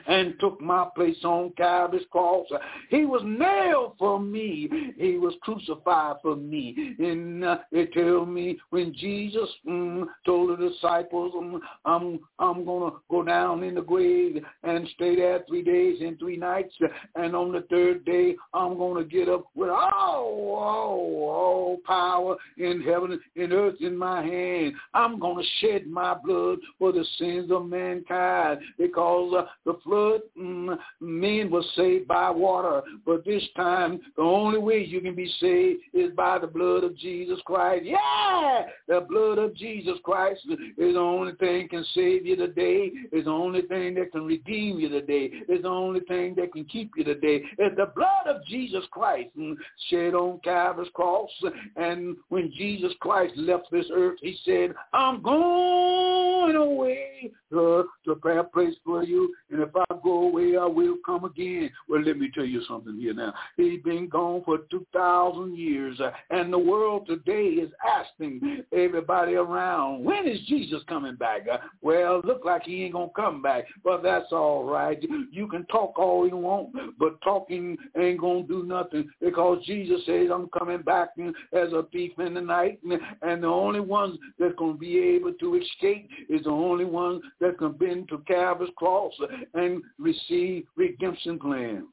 and took my place on Calvary's cross. He was nailed for me. He was crucified for me. And uh, it tells me when Jesus mm, told the disciples, um, I'm, I'm going to go down in the grave and stay there three days and three nights. And on the third day, I'm going to get up with all, all, all power in heaven and earth in my hand. I'm going to shed my blood for the sins of mankind, because uh, the flood, mm, men were saved by water. But this time, the only way you can be saved is by the blood of Jesus Christ. Yeah! The blood of Jesus Christ is the only thing can save you today. It's the only thing that can redeem you today. It's the only thing that can keep you today. It's the blood of Jesus Christ mm, shed on Calvary's cross. And when Jesus Christ left this earth, he said, I'm going away to, to prepare a place for you. And if I go away, I will come again. Well, let me tell you something here now. He's been gone for two thousand years. Uh, and the world today is asking everybody around, when is Jesus coming back? Uh, well, look like he ain't going to come back. But that's all right. You can talk all you want, but talking ain't going to do nothing, because Jesus says, I'm coming back as a thief in the night. And the only ones that's going to be able to escape is the only ones that can bend to Calvary's cross and receive redemption plan.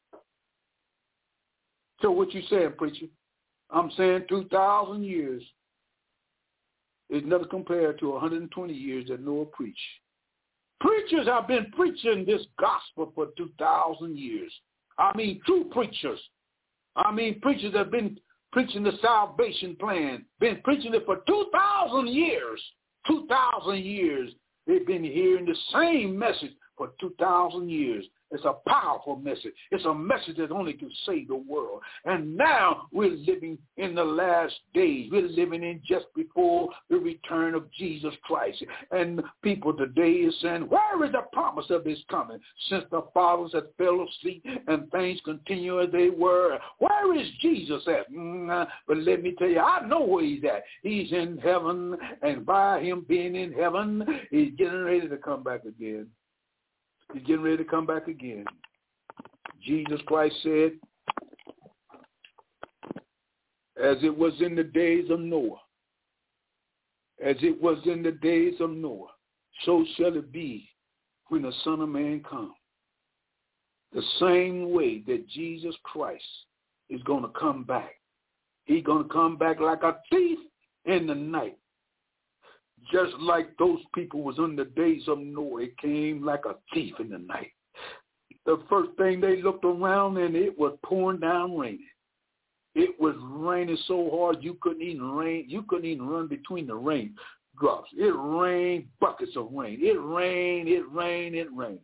So what you saying, preacher? I'm saying two thousand years is never compared to one hundred twenty years that Noah preached. Preachers have been preaching this gospel for two thousand years. I mean, true preachers. I mean, preachers have been preaching the salvation plan, been preaching it for two thousand years. two thousand years. They've been hearing the same message for two thousand years. It's a powerful message. It's a message that only can save the world. And now we're living in the last days. We're living in just before the return of Jesus Christ. And people today is saying, where is the promise of his coming? Since the fathers had fell asleep and things continue as they were, where is Jesus at? Mm, but let me tell you, I know where he's at. He's in heaven, and by him being in heaven, he's getting ready to come back again. He's getting ready to come back again. Jesus Christ said, as it was in the days of Noah, as it was in the days of Noah, so shall it be when the Son of Man comes. The same way that Jesus Christ is going to come back. He's going to come back like a thief in the night. Just like those people was in the days of Noah, it came like a thief in the night. The first thing they looked around, and it was pouring down raining. It was raining so hard you couldn't even rain. You couldn't even run between the raindrops. It rained buckets of rain. It rained, it rained, it rained.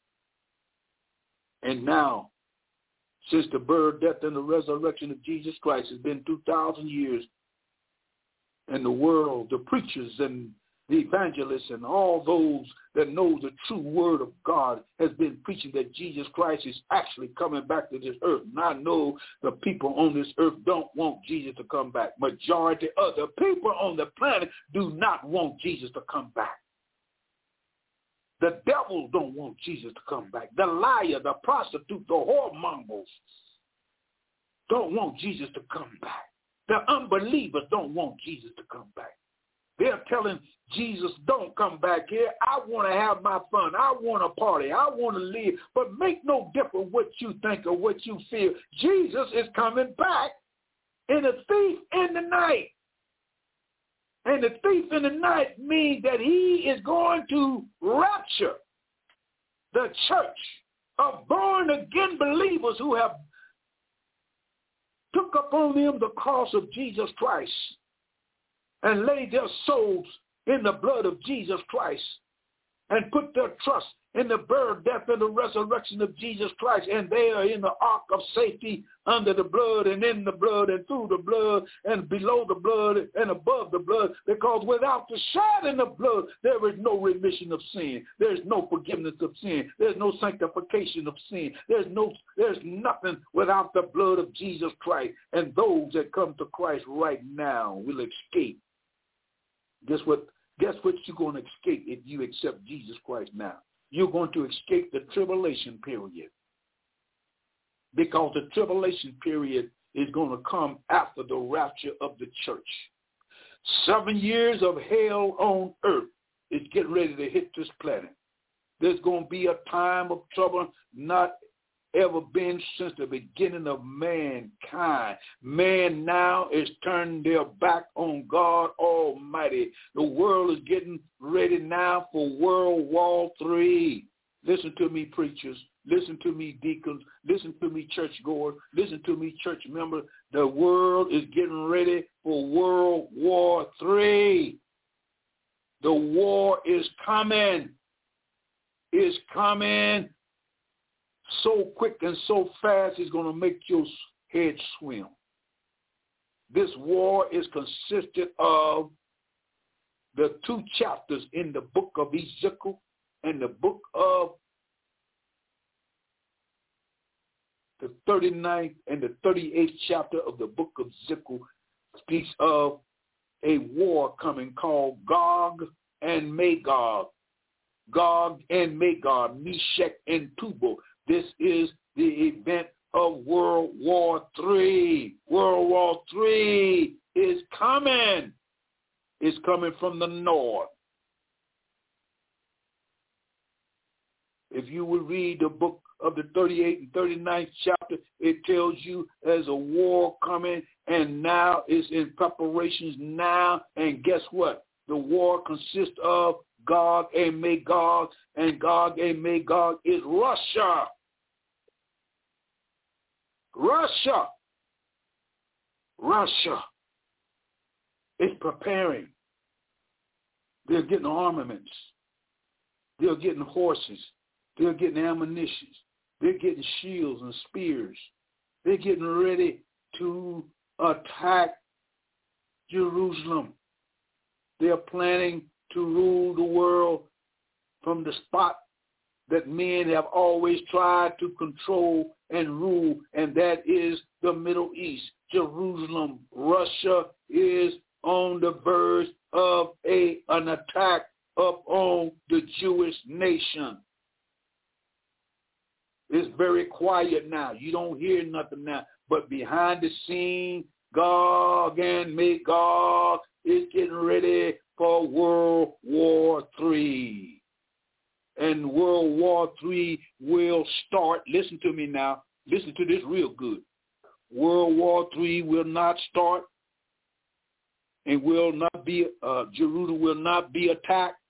And now, since the birth, death, and the resurrection of Jesus Christ has been two thousand years, and the world, the preachers and the evangelists and all those that know the true word of God has been preaching that Jesus Christ is actually coming back to this earth. And I know the people on this earth don't want Jesus to come back. Majority of the people on the planet do not want Jesus to come back. The devils don't want Jesus to come back. The liar, the prostitute, the whoremongers don't want Jesus to come back. The unbelievers don't want Jesus to come back. They're telling Jesus, don't come back here. I want to have my fun. I want to party. I want to live. But make no difference what you think or what you feel. Jesus is coming back in a thief in the night. And the thief in the night means that he is going to rapture the church of born-again believers who have took upon them the cross of Jesus Christ and laid their souls in the blood of Jesus Christ and put their trust in the birth, death, and the resurrection of Jesus Christ. And they are in the ark of safety under the blood and in the blood and through the blood and below the blood and above the blood, because without the shedding of blood, there is no remission of sin. There's no forgiveness of sin. There's no sanctification of sin. There's no, there's nothing without the blood of Jesus Christ. And those that come to Christ right now will escape. Guess what? Guess what you're going to escape if you accept Jesus Christ now? you're going to escape the tribulation period, because the tribulation period is going to come after the rapture of the church. Seven years of hell on earth is getting ready to hit this planet. There's going to be a time of trouble not ever been since the beginning of mankind. Man now is turning their back on God Almighty. The world is getting ready now for World War Three. Listen to me, preachers. Listen to me, deacons. Listen to me, churchgoers. Listen to me, church members. The world is getting ready for World War Three. The war is coming. It's coming so quick and so fast, it's going to make your head swim. This war is consisted of the two chapters in the book of Ezekiel and the book of the thirty-ninth and the thirty-eighth chapter of the book of Ezekiel speaks of a war coming called Gog and Magog. Gog and Magog, Meshach and Tubal. This is the event of World War Three. World War Three is coming. It's coming from the north. If you will read the book of the thirty-eighth and thirty-ninth chapter, it tells you there's a war coming, and now it's in preparations now. And guess what? The war consists of Gog and Magog, and Gog and Magog is Russia. Russia. Russia is preparing. They're getting armaments. They're getting horses. They're getting ammunition. They're getting shields and spears. They're getting ready to attack Jerusalem. They're planning to rule the world from the spot that men have always tried to control and rule, and that is the Middle East. Jerusalem, Russia is on the verge of a, an attack upon the Jewish nation. It's very quiet now. You don't hear nothing now. But behind the scene, Gog and Magog is getting ready for World War Three. And World War Three will start. Listen to me now. Listen to this real good. World War Three will not start and will not be, uh, Jerusalem will not be attacked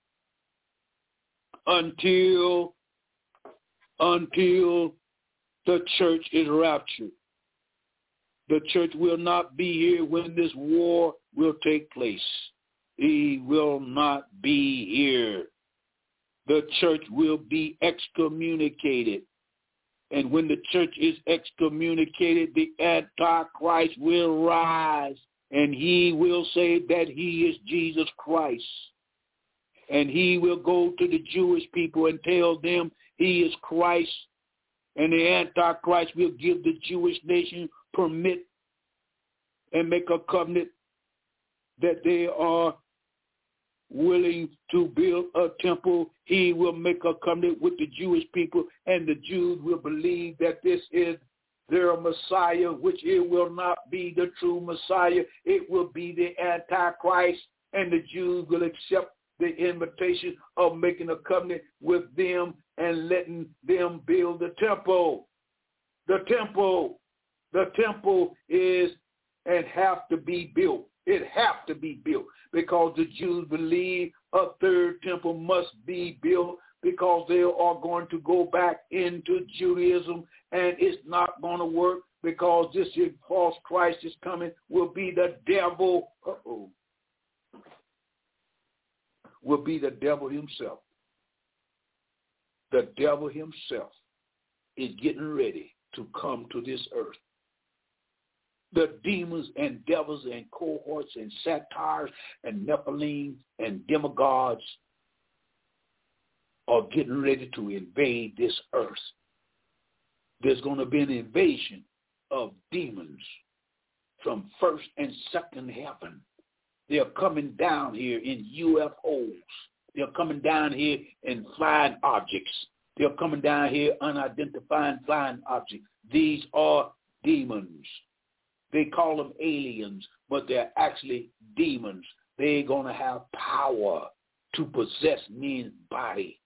until, until the church is raptured. The church will not be here when this war will take place. He will not be here. The church will be excommunicated. And when the church is excommunicated, the Antichrist will rise, and he will say that he is Jesus Christ. And he will go to the Jewish people and tell them he is Christ. And the Antichrist will give the Jewish nation permit and make a covenant that they are willing to build a temple. He will make a covenant with the Jewish people, and the Jews will believe that this is their Messiah, which it will not be the true Messiah. It will be the Antichrist, and the Jews will accept the invitation of making a covenant with them and letting them build the temple. The temple, the temple is and have to be built. It has to be built because the Jews believe a third temple must be built because they are going to go back into Judaism, and it's not going to work because this false Christ is coming, will be the devil. Uh-oh. Will be the devil himself. The devil himself is getting ready to come to this earth. The demons and devils and cohorts and satyrs and Nephilim and demagogues are getting ready to invade this earth. There's going to be an invasion of demons from first and second heaven. They are coming down here in U F Os They're coming down here in flying objects. They're coming down here unidentified flying objects. These are demons. They call them aliens, but they're actually demons. They're going to have power to possess men's body.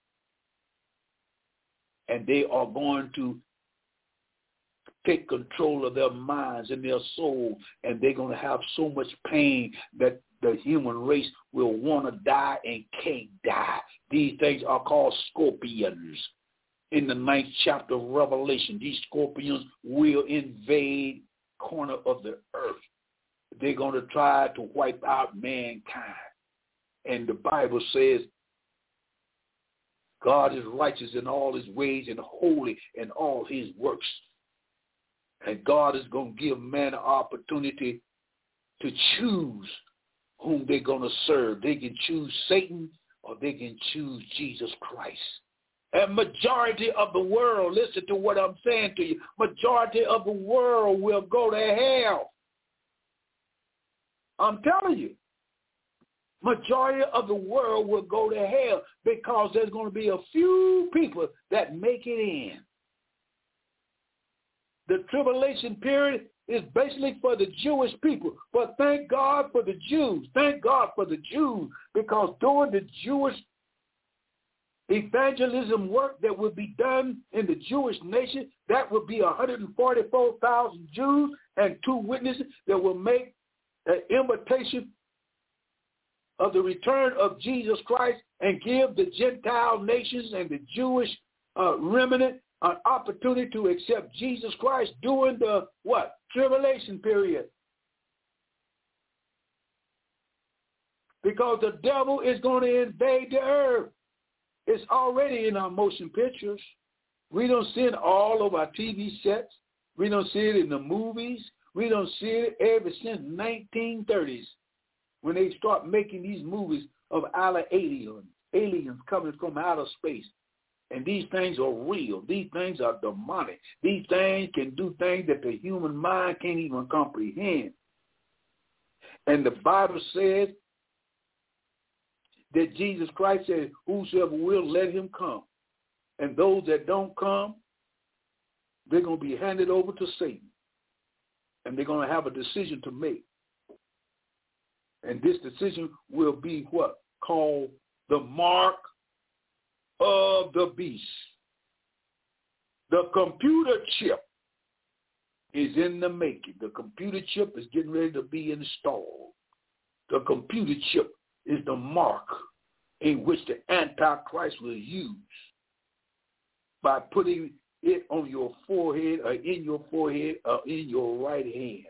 And they are going to take control of their minds and their soul, and they're going to have so much pain that the human race will want to die and can't die. These things are called scorpions. In the ninth chapter of Revelation, these scorpions will invade corner of the earth. They're going to try to wipe out mankind. And the Bible says God is righteous in all his ways and holy in all his works. And God is going to give man an opportunity to choose whom they're going to serve. They can choose Satan or they can choose Jesus Christ. And majority of the world, listen to what I'm saying to you, majority of the world will go to hell. I'm telling you. Majority of the world will go to hell because there's going to be a few people that make it in. The tribulation period is basically for the Jewish people. But thank God for the Jews. Thank God for the Jews, because during the Jewish evangelism work that will be done in the Jewish nation, that will be one hundred forty-four thousand Jews and two witnesses that will make an invitation of the return of Jesus Christ and give the Gentile nations and the Jewish uh, remnant an opportunity to accept Jesus Christ during the, what, tribulation period. Because the devil is going to invade the earth. It's already in our motion pictures. We don't see it all over our T V sets. We don't see it in the movies. We don't see it ever since nineteen thirties when they start making these movies of our aliens, aliens coming from outer space. And these things are real. These things are demonic. These things can do things that the human mind can't even comprehend. And the Bible says that Jesus Christ said, whosoever will, let him come. And those that don't come, they're going to be handed over to Satan. And they're going to have a decision to make. And this decision will be what? Called the mark of the beast. The computer chip is in the making. The computer chip is getting ready to be installed. The computer chip is the mark in which the Antichrist will use by putting it on your forehead or in your forehead or in your right hand.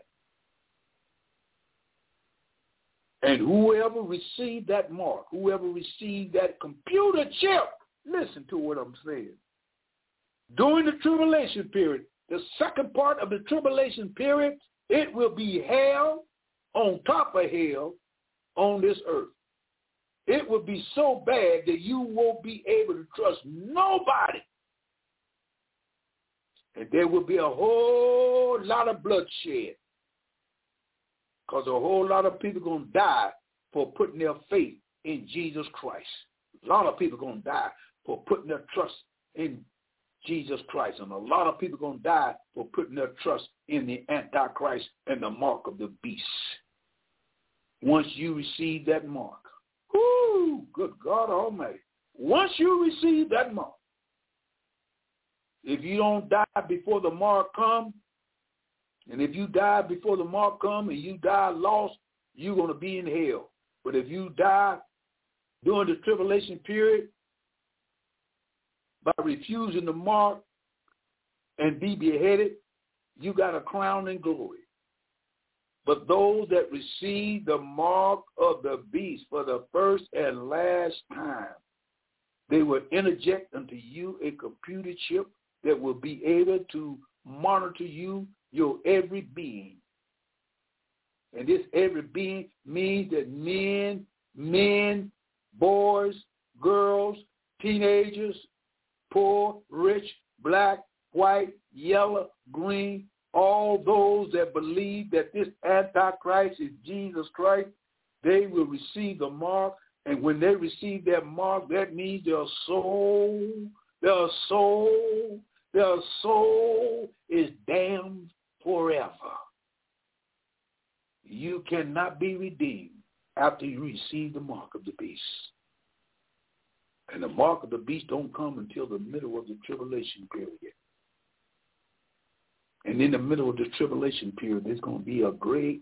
And whoever received that mark, whoever received that computer chip, listen to what I'm saying. During the tribulation period, the second part of the tribulation period, it will be hell on top of hell on this earth. It will be so bad that you won't be able to trust nobody. And there will be a whole lot of bloodshed. Because a whole lot of people are going to die for putting their faith in Jesus Christ. A lot of people are going to die for putting their trust in Jesus Christ. And a lot of people are going to die for putting their trust in the Antichrist and the mark of the beast. Once you receive that mark, whoo, good God Almighty. Once you receive that mark, if you don't die before the mark comes, and if you die before the mark comes and you die lost, you're going to be in hell. But if you die during the tribulation period by refusing the mark and be beheaded, you got a crown and glory. But those that receive the mark of the beast for the first and last time, they will interject unto you a computer chip that will be able to monitor you, your every being. And this every being means that men, men, boys, girls, teenagers, poor, rich, black, white, yellow, green, all those that believe that this Antichrist is Jesus Christ, they will receive the mark And when they receive that mark, that means their soul, their soul, their soul is damned forever. You cannot be redeemed after you receive the mark of the beast. And the mark of the beast don't come until the middle of the tribulation period. And in the middle of the tribulation period, there's going to be a great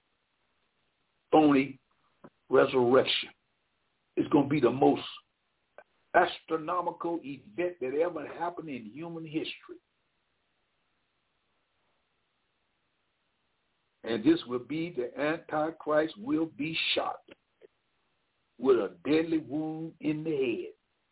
phony resurrection. It's going to be the most astronomical event that ever happened in human history. And this will be the Antichrist will be shot with a deadly wound in the head.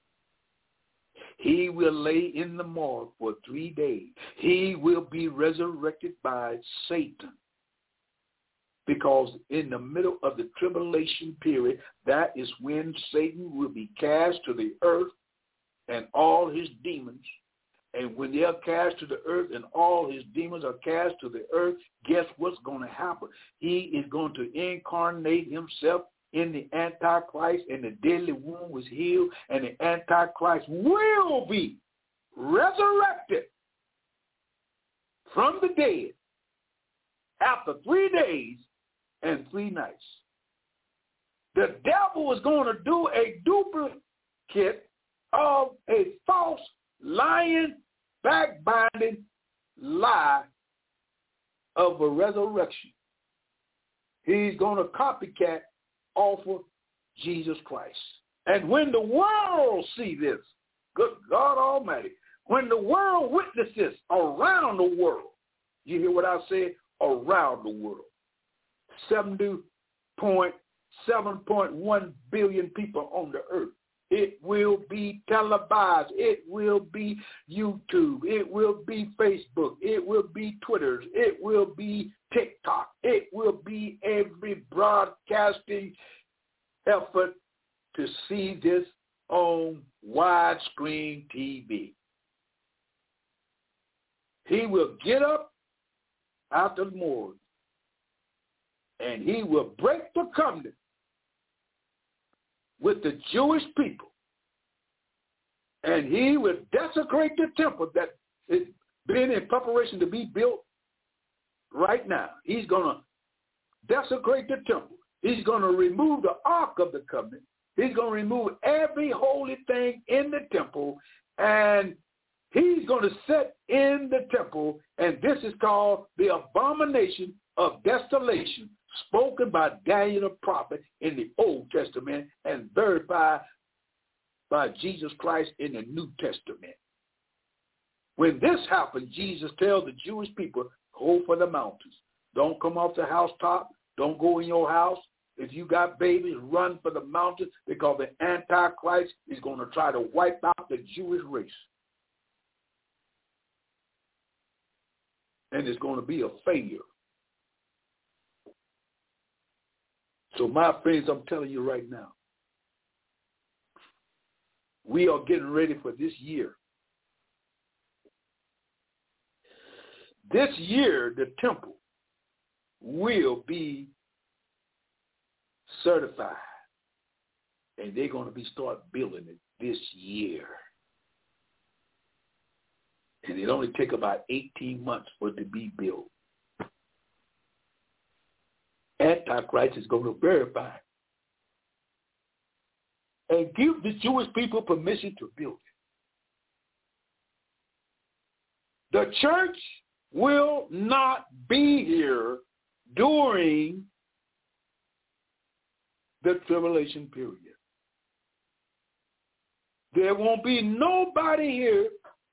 He will lay in the morgue for three days. He will be resurrected by Satan. Because in the middle of the tribulation period, that is when Satan will be cast to the earth and all his demons. And when they are cast to the earth and all his demons are cast to the earth, guess what's going to happen? He is going to incarnate himself in the Antichrist, and the deadly wound was healed, and the Antichrist will be resurrected from the dead after three days and three nights. The devil is going to do a duplicate of a false, lying, backbinding lie of a resurrection. He's going to copycat off of Jesus Christ. And when the world see this, good God Almighty, when the world witnesses around the world, you hear what I said? Around the world. seventy point seven point one billion people on the earth. It will be televised. It will be YouTube. It will be Facebook. It will be Twitter. It will be TikTok. It will be every broadcasting effort to see this on widescreen T V. He will get up out the morgue and he will break the covenant with the Jewish people, and he will desecrate the temple that is being in preparation to be built right now. He's going to desecrate the temple. He's going to remove the Ark of the Covenant. He's going to remove every holy thing in the temple, and he's going to set in the temple, and this is called the abomination of desolation, spoken by Daniel the prophet in the Old Testament and verified by Jesus Christ in the New Testament. When this happened, Jesus tells the Jewish people, go for the mountains. Don't come off the housetop. Don't go in your house. If you got babies, run for the mountains, because the Antichrist is going to try to wipe out the Jewish race. And it's going to be a failure. So my friends, I'm telling you right now, we are getting ready for this year. This year, the temple will be certified, and they're going to be start building it this year. And it only take about eighteen months for it to be built. Antichrist is going to verify and give the Jewish people permission to build it. The church will not be here during the tribulation period. There won't be nobody here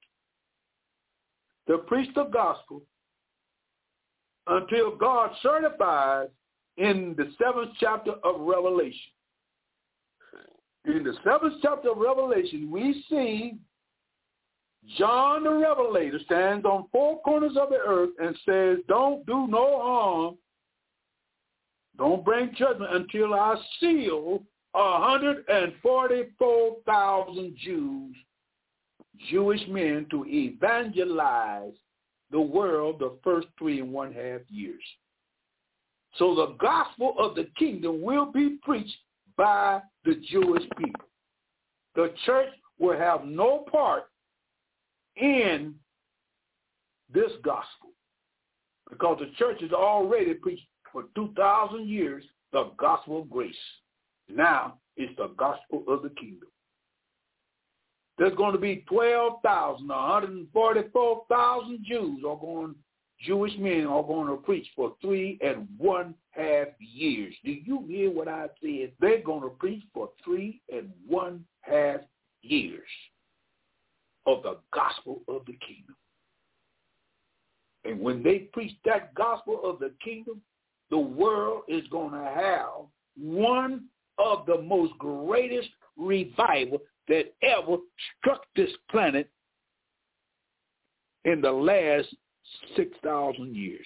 to preach the gospel until God certifies in the seventh chapter of Revelation. In the seventh chapter of Revelation, we see John the Revelator stands on four corners of the earth and says, don't do no harm, don't bring judgment until I seal one hundred forty-four thousand Jews, Jewish men, to evangelize the world the first three and one half years. So the gospel of the kingdom will be preached by the Jewish people. The church will have no part in this gospel because the church has already preached for two thousand years the gospel of grace. Now it's the gospel of the kingdom. There's going to be twelve thousand, one hundred forty-four thousand Jews are going, Jewish men are going to preach for three and one half years. Do you hear what I said? They're going to preach for three and one half years of the gospel of the kingdom. And when they preach that gospel of the kingdom, the world is going to have one of the most greatest revival that ever struck this planet in the last six thousand years.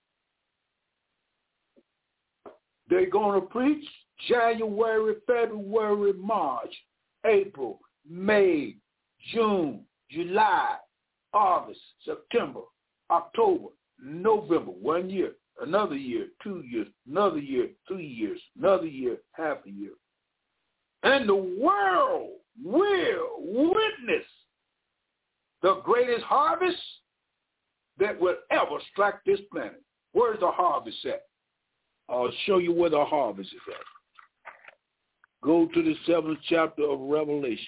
They're going to preach January, February, March, April, May, June, July, August, September, October, November, one year, another year, two years, another year, three years, another year, half a year. And the world will witness the greatest harvest that will ever strike this planet. Where's the harvest at? I'll show you where the harvest is at. Go to the seventh chapter of Revelation.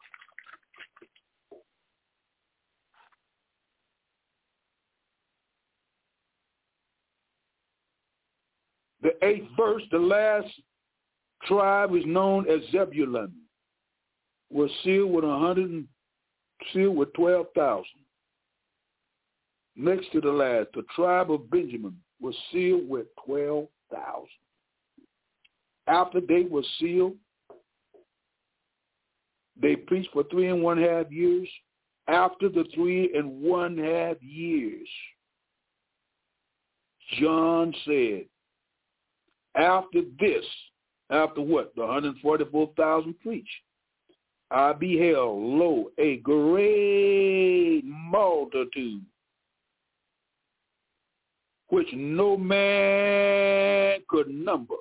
The eighth verse, the last tribe is known as Zebulun, was sealed with a hundred, sealed with twelve thousand. Next to the last, the tribe of Benjamin was sealed with twelve thousand. After they were sealed, they preached for three and one half years. After the three and one half years, John said, after this, after what? The one hundred forty-four thousand preached. I beheld, lo, a great multitude, which no man could number,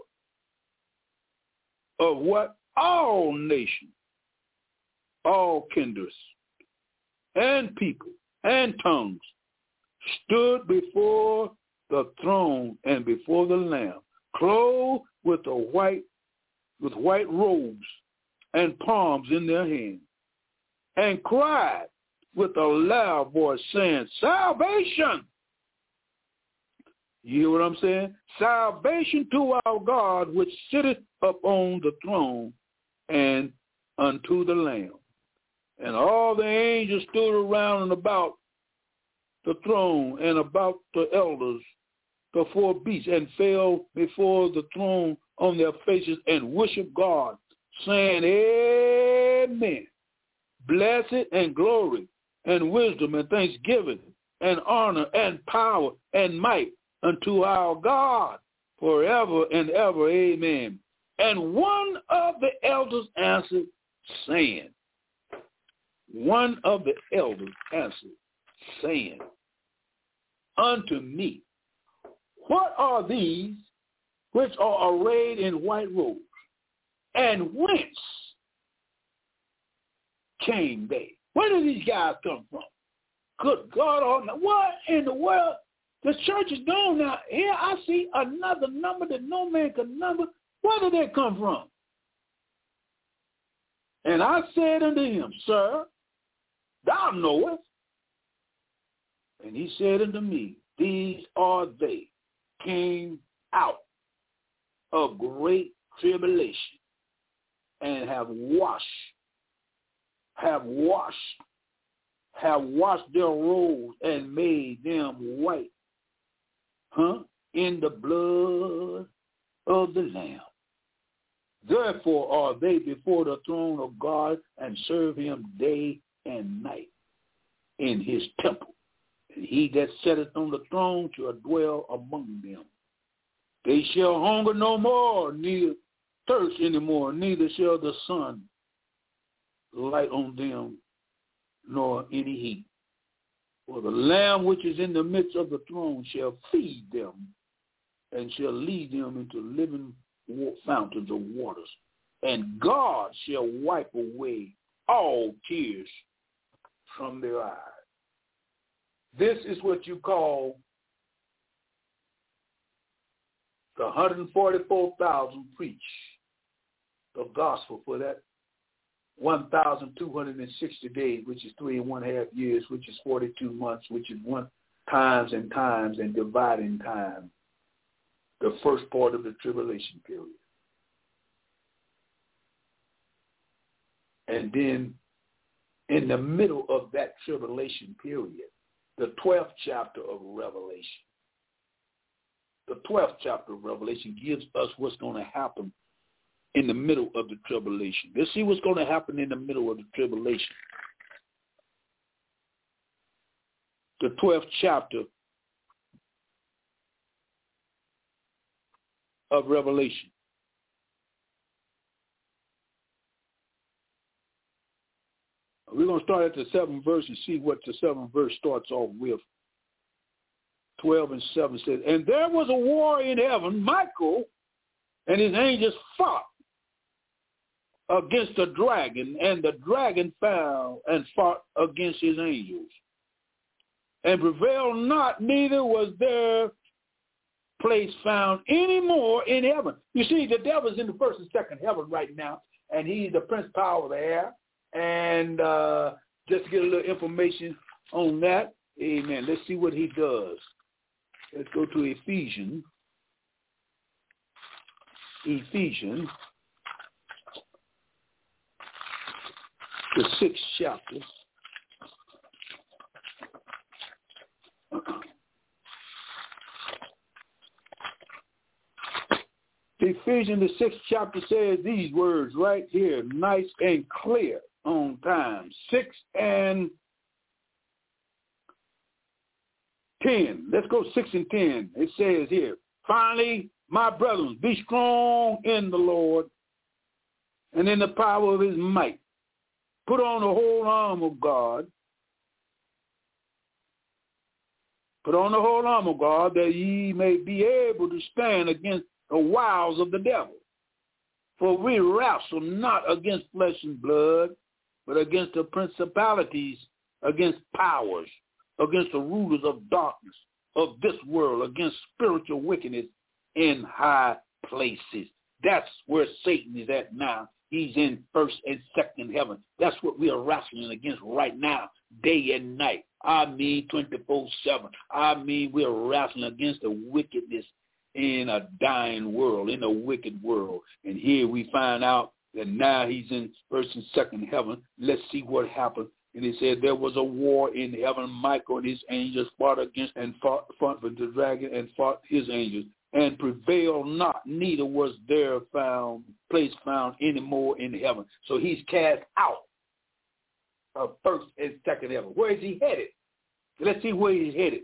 of what? All nations, all kindreds, and people, and tongues, stood before the throne and before the Lamb, clothed with a white, with white robes and palms in their hands, and cried with a loud voice, saying, salvation! You hear what I'm saying? Salvation to our God, which sitteth upon the throne, and unto the Lamb. And all the angels stood around and about the throne and about the elders, the four beasts, and fell before the throne on their faces and worshiped God, saying, Amen. Blessed and glory and wisdom and thanksgiving and honor and power and might unto our God forever and ever. Amen. And one of the elders answered, saying, one of the elders answered, saying, unto me, what are these which are arrayed in white robes, and whence came they? Where did these guys come from? Good God Almighty. What in the world? The church is gone now. Here I see another number that no man can number. Where did they come from? And I said unto him, Sir, thou knowest. And he said unto me, these are they, came out of great tribulation, and have washed, have washed, have washed their robes and made them white, huh, in the blood of the Lamb. Therefore are they before the throne of God, and serve him day and night in his temple. And he that sitteth on the throne shall dwell among them. They shall hunger no more, neither thirst any more, neither shall the sun light on them, nor any heat. For the Lamb which is in the midst of the throne shall feed them, and shall lead them into living fountains of waters, and God shall wipe away all tears from their eyes. This is what you call the one hundred forty-four thousand preach the gospel for that one thousand two hundred sixty days, which is three and one half years, which is forty-two months, which is one times and times and dividing time, the first part of the tribulation period. And then in the middle of that tribulation period, the twelfth chapter of Revelation. The twelfth chapter of Revelation gives us what's going to happen in the middle of the tribulation. Let's see what's going to happen in the middle of the tribulation. The twelfth chapter of Revelation. We're going to start at the seventh verse and see what the seventh verse starts off with. twelve and seven says, and there was a war in heaven. Michael and his angels fought against the dragon, and the dragon fell and fought against his angels, and prevailed not, neither was there place found any more in heaven. You see, the devil's in the first and second heaven right now, and he's the prince power of the air. And uh, just to get a little information on that, amen, let's see what he does. Let's go to Ephesians. Ephesians, the sixth chapter. Ephesians, the sixth chapter says these words right here, nice and clear on time. Six and ten. Let's go six and ten. It says here, finally, my brethren, be strong in the Lord and in the power of his might. Put on the whole arm of God. Put on the whole arm of God, that ye may be able to stand against the wiles of the devil. For we wrestle not against flesh and blood, but against the principalities, against powers, against the rulers of darkness of this world, against spiritual wickedness in high places. That's where Satan is at now. He's in first and second heaven. That's what we are wrestling against right now, day and night. I mean twenty-four seven. I mean we're wrestling against the wickedness in a dying world, in a wicked world. And here we find out that now he's in first and second heaven. Let's see what happened. And he said there was a war in heaven. Michael and his angels fought against and fought, fought with the dragon and fought his angels, and prevailed not, neither was there found place found any more in heaven. So he's cast out of first and second heaven. Where is he headed? Let's see where he's headed.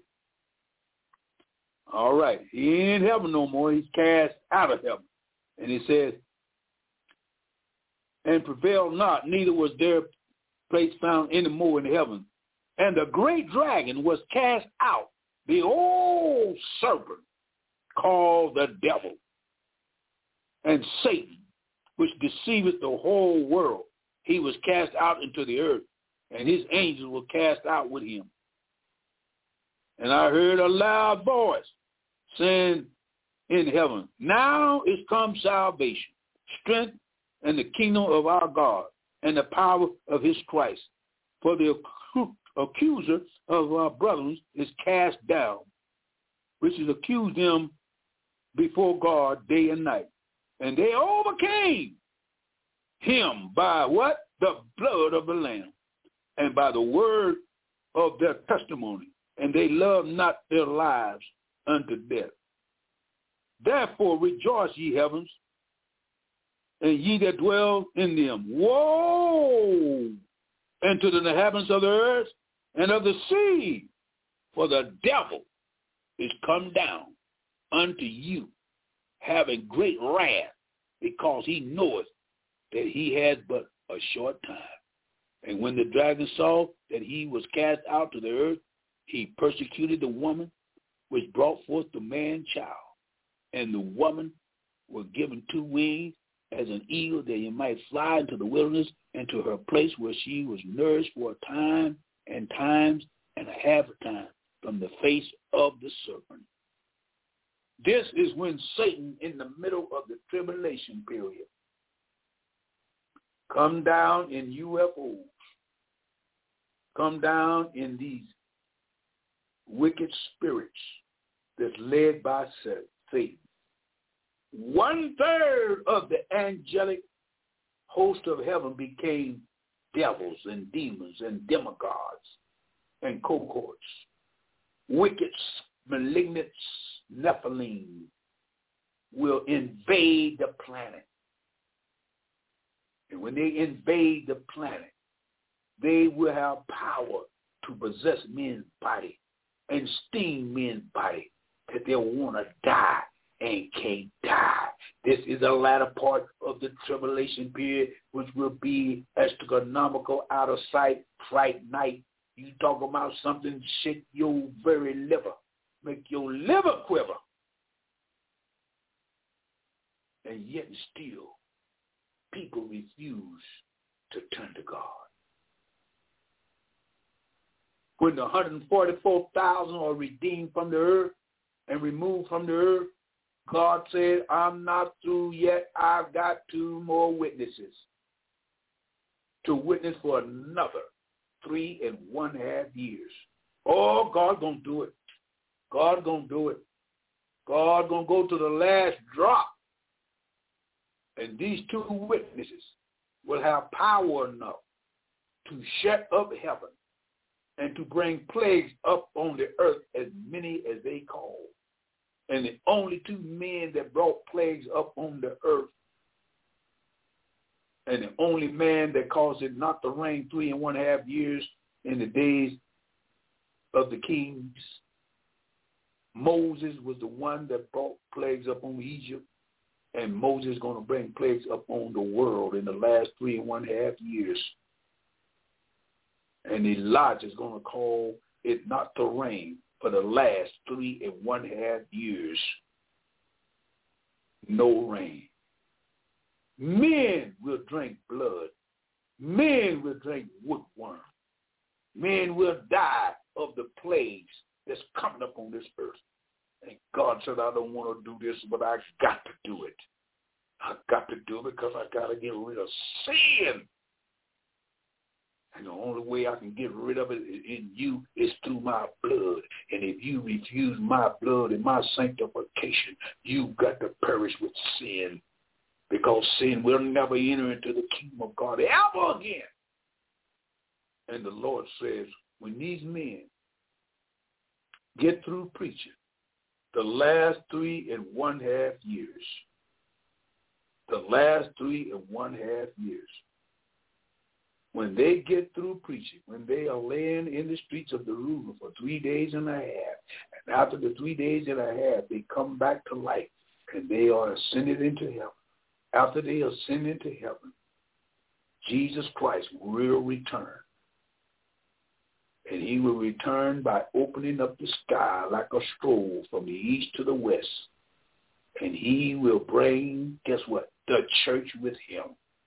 All right. He ain't in heaven no more. He's cast out of heaven. And he says, and prevailed not, neither was there place found any more in heaven. And the great dragon was cast out, the old serpent called the devil, and Satan, which deceiveth the whole world. He was cast out into the earth, and his angels were cast out with him. And I heard a loud voice saying in heaven, now is come salvation, strength, and the kingdom of our God, and the power of his Christ. For the accuser of our brothers is cast down, which is accused them before God day and night. And they overcame him by what? The blood of the Lamb, and by the word of their testimony. And they loved not their lives unto death. Therefore rejoice, ye heavens, and ye that dwell in them. Woe unto the inhabitants of the earth and of the sea, for the devil is come down unto you, having great wrath, because he knoweth that he had but a short time. And when the dragon saw that he was cast out to the earth, he persecuted the woman which brought forth the man child. And the woman was given two wings, as an eagle, that you might fly into the wilderness and to her place where she was nourished for a time and times and a half a time from the face of the serpent. This is when Satan, in the middle of the tribulation period, come down in U F Os, come down in these wicked spirits that's led by Satan. One third of the angelic host of heaven became devils and demons and demigods and cohorts, wicked, malignant Nephilim will invade the planet. And when they invade the planet, they will have power to possess men's body and sting men's body, that they'll want to die and can't die. This is the latter part of the tribulation period, which will be astronomical, out of sight, fright night. You talk about something, shake your very liver, make your liver quiver. And yet still, people refuse to turn to God. When the one hundred forty-four thousand are redeemed from the earth and removed from the earth, God said, I'm not through yet. I've got two more witnesses to witness for another three and one half years. Oh, God gonna do it. God gonna do it. God gonna go to the last drop. And these two witnesses will have power enough to shut up heaven and to bring plagues up on the earth, as many as they call. And the only two men that brought plagues up on the earth, and the only man that caused it not to rain three and one half years in the days of the kings, Moses was the one that brought plagues up on Egypt, and Moses is going to bring plagues up on the world in the last three and one half years. And Elijah is going to call it not to rain for the last three and one half years. No rain. Men will drink blood. Men will drink woodworm. Men will die of the plagues that's coming up on this earth. And God said, I don't want to do this, but I got to do it. I got to do it because I got to get rid of sin. And the only way I can get rid of it in you is through my blood. And if you refuse my blood and my sanctification, you've got to perish with sin, because sin will never enter into the kingdom of God ever again. And the Lord says, when these men get through preaching the last three and one half years, the last three and one half years, when they get through preaching, when they are laying in the streets of Jerusalem for three days and a half, and after the three days and a half, they come back to life, and they are ascended into heaven. After they ascend into heaven, Jesus Christ will return. And he will return by opening up the sky like a scroll from the east to the west. And he will bring, guess what, the church with him.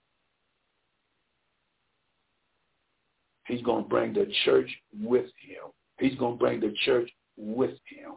He's going to bring the church with him. He's going to bring the church with him.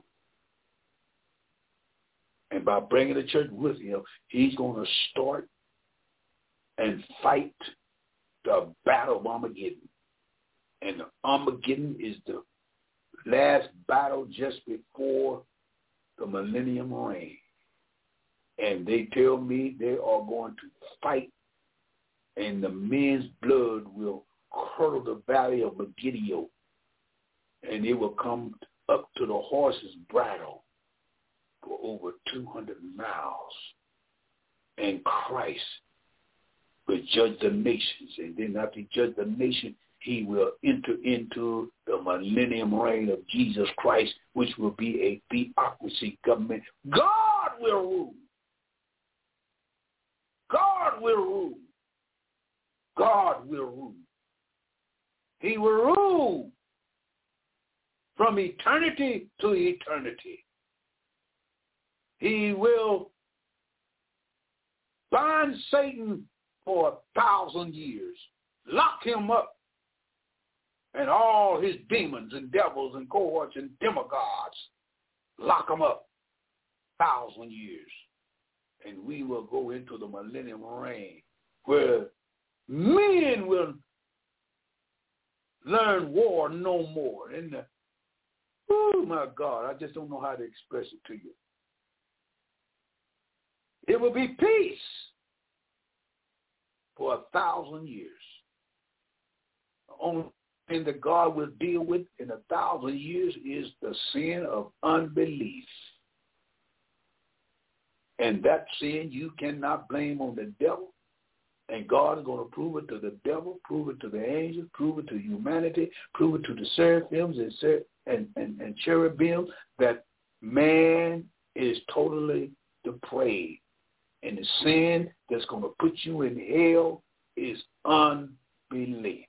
And by bringing the church with him, he's going to start and fight the battle of Armageddon. And the Armageddon is the last battle just before the millennium reign. And they tell me they are going to fight, and the men's blood will curdle the valley of Megiddo, and it will come up to the horse's bridle for over two hundred miles. And Christ will judge the nations, and then after he judge the nation, he will enter into the millennium reign of Jesus Christ, which will be a theocracy government. God will rule. God will rule. God will rule. He will rule from eternity to eternity. He will bind Satan for a thousand years. Lock him up and all his demons and devils and cohorts and demagogues. Lock them up a thousand years. And we will go into the millennium reign where men will learn war no more. And the, oh my God, I just don't know how to express it to you. It will be peace for a thousand years. The only thing that God will deal with in a thousand years is the sin of unbelief. And that sin you cannot blame on the devil. And God is going to prove it to the devil, prove it to the angels, prove it to humanity, prove it to the seraphims and, ser- and, and, and cherubim that man is totally depraved. And the sin that's going to put you in hell is unbelief.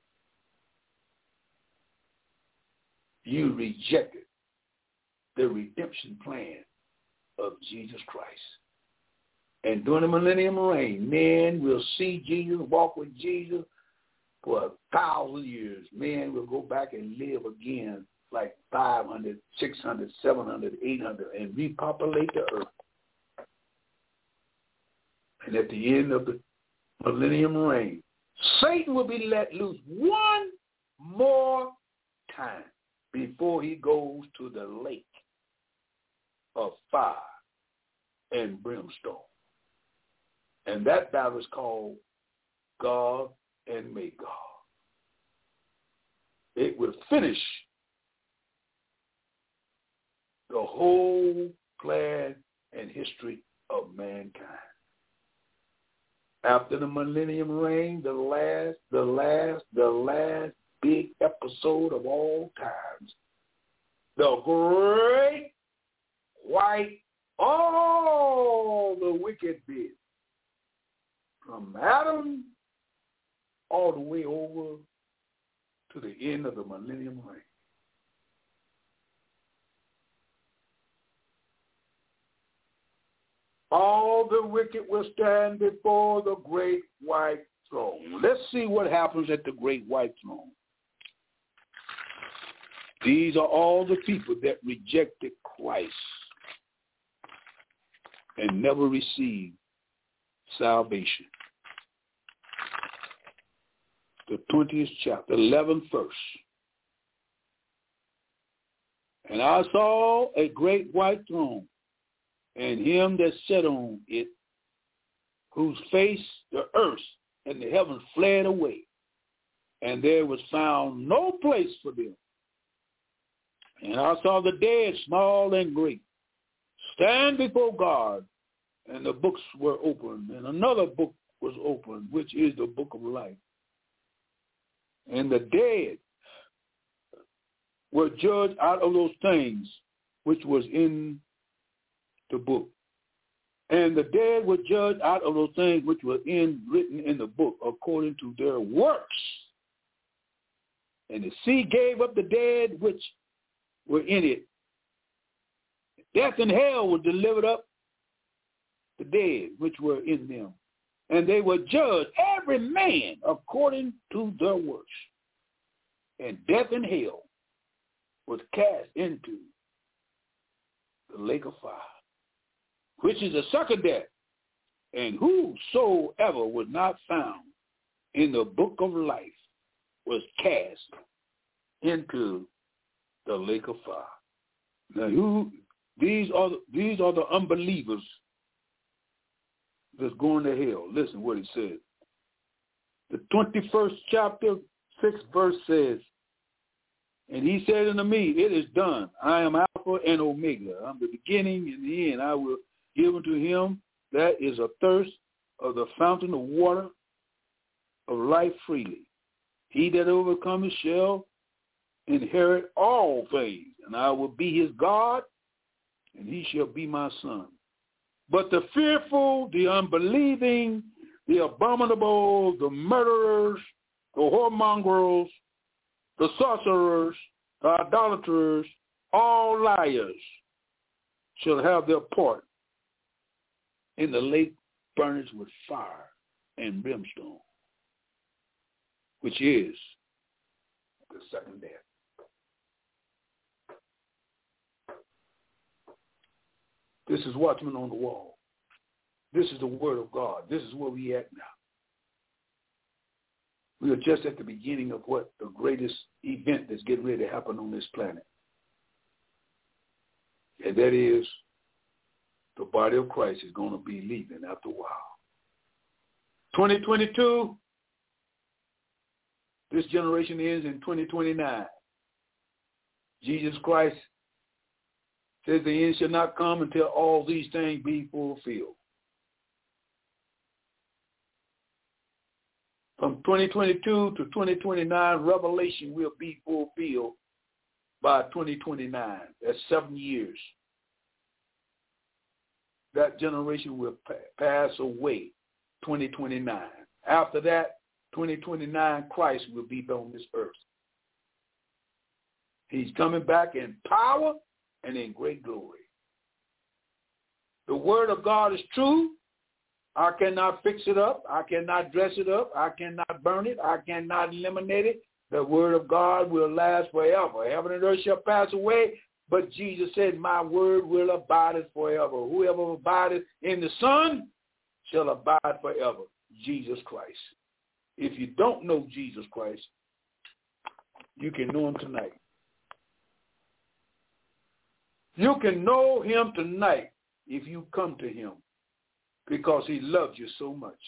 You rejected the redemption plan of Jesus Christ. And during the millennium reign, men will see Jesus, walk with Jesus for a thousand years. Men will go back and live again like five hundred, six hundred, seven hundred, eight hundred, and repopulate the earth. And at the end of the millennium reign, Satan will be let loose one more time before he goes to the lake of fire and brimstone. And that battle is called Gog and Magog. It will finish the whole plan and history of mankind. After the millennium reign, the last, the last, the last big episode of all times, the great white, all the wicked bit, from Adam all the way over to the end of the millennium reign. All the wicked will stand before the great white throne. Let's see what happens at the great white throne. These are all the people that rejected Christ and never received salvation. The twentieth chapter, eleventh verse. And I saw a great white throne, and him that sat on it, whose face the earth and the heavens fled away, and there was found no place for them. And I saw the dead, small and great, stand before God, and the books were opened, and another book was opened, which is the book of life. And the dead were judged out of those things which was in the book. And the dead were judged out of those things which were in written in the book according to their works. And the sea gave up the dead which were in it. Death and hell were delivered up the dead which were in them. And they were judged, every man according to their works. And death and hell was cast into the lake of fire, which is the second death. And whosoever was not found in the book of life was cast into the lake of fire. Now, who these are? These are the unbelievers that's going to hell. Listen what it says. The twenty-first chapter, sixth verse says, and he said unto me, it is done. I am Alpha and Omega. I'm the beginning and the end. I will give unto him that is athirst of the fountain of water of life freely. He that overcometh shall inherit all things, and I will be his God, and he shall be my son. But the fearful, the unbelieving, the abominable, the murderers, the whoremongers, the sorcerers, the idolaters, all liars shall have their part in the lake burns with fire and brimstone, which is the second death. This is Watchman on the Wall. This is the word of God. This is where we at now. We are just at the beginning of what the greatest event that's getting ready to happen on this planet. And that is the body of Christ is going to be leaving after a while. twenty twenty-two, this generation ends in twenty twenty-nine. Jesus Christ says the end shall not come until all these things be fulfilled. From twenty twenty-two to twenty twenty-nine, Revelation will be fulfilled by twenty twenty-nine. That's seven years. That generation will pa- pass away, twenty twenty-nine. After that, twenty twenty-nine, Christ will be on this earth. He's coming back in power and in great glory. The word of God is true. I cannot fix it up. I cannot dress it up. I cannot burn it. I cannot eliminate it. The word of God will last forever. Heaven and earth shall pass away, but Jesus said, my word will abide forever. Whoever abideth in the Son shall abide forever. Jesus Christ. If you don't know Jesus Christ, you can know him tonight. You can know him tonight if you come to him, because he loves you so much.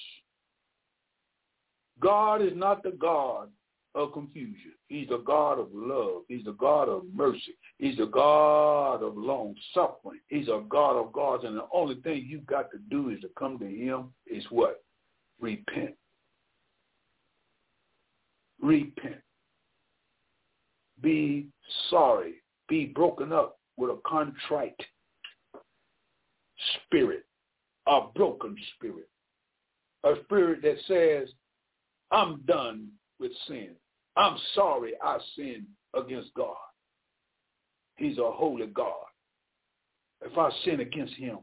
God is not the God of confusion. He's the God of love. He's the God of mercy. He's the God of long suffering. He's a God of gods, and the only thing you've got to do is to come to him is what? Repent. Repent. Be sorry. Be broken up with a contrite spirit. A broken spirit, a spirit that says, I'm done with sin. I'm sorry I sinned against God. He's a holy God. If I sin against him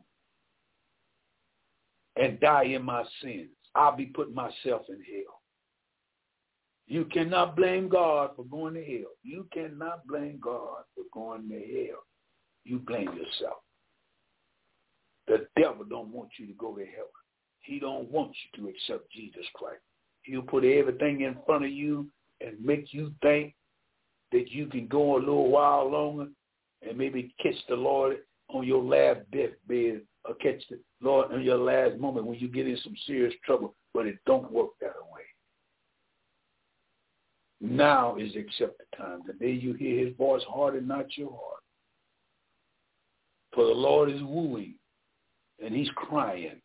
and die in my sins, I'll be putting myself in hell. You cannot blame God for going to hell. You cannot blame God for going to hell. You blame yourself. The devil don't want you to go to heaven. He don't want you to accept Jesus Christ. He'll put everything in front of you and make you think that you can go a little while longer and maybe catch the Lord on your last deathbed, or catch the Lord in your last moment when you get in some serious trouble, but it don't work that way. Now is the accepted time. The day you hear his voice, harden not your heart. For the Lord is wooing, and he's crying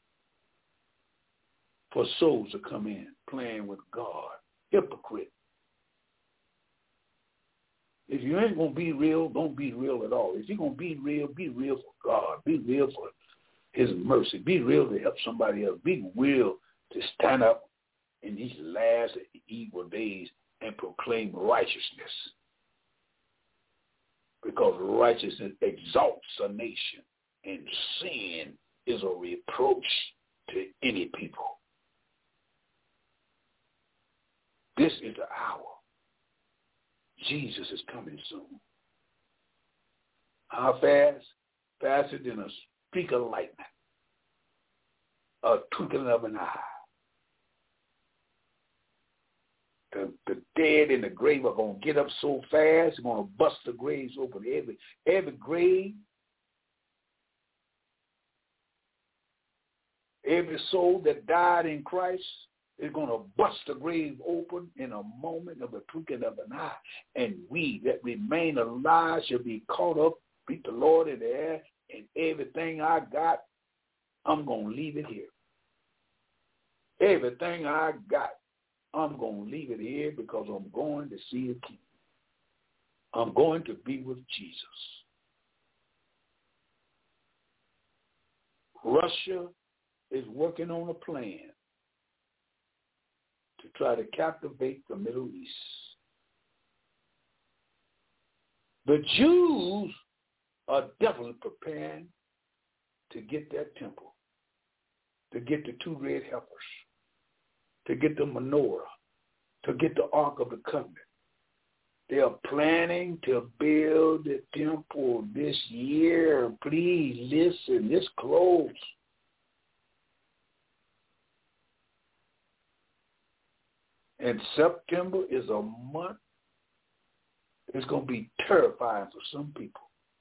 for souls to come in, playing with God. Hypocrite. If you ain't going to be real, don't be real at all. If you're going to be real, be real for God. Be real for his mercy. Be real to help somebody else. Be real to stand up in these last evil days and proclaim righteousness. Because righteousness exalts a nation, and sin is a reproach to any people. This is the hour. Jesus is coming soon. How fast? Faster than a streak of lightning, a twinkling of an eye. The, the dead in the grave are going to get up so fast, they're going to bust the graves open. Every, every grave, every soul that died in Christ is going to bust the grave open in a moment of the twinkling of an eye. And we that remain alive shall be caught up, meet the Lord in the air, and everything I got, I'm going to leave it here. Everything I got, I'm going to leave it here because I'm going to see a king. I'm going to be with Jesus. Russia is working on a plan to try to captivate the Middle East. The Jews are definitely preparing to get their temple. to get the two red heifers, to get the menorah, to get the Ark of the Covenant. They are planning to build the temple this year. Please listen, it's close. And September is a month. It's going to be terrifying for some people.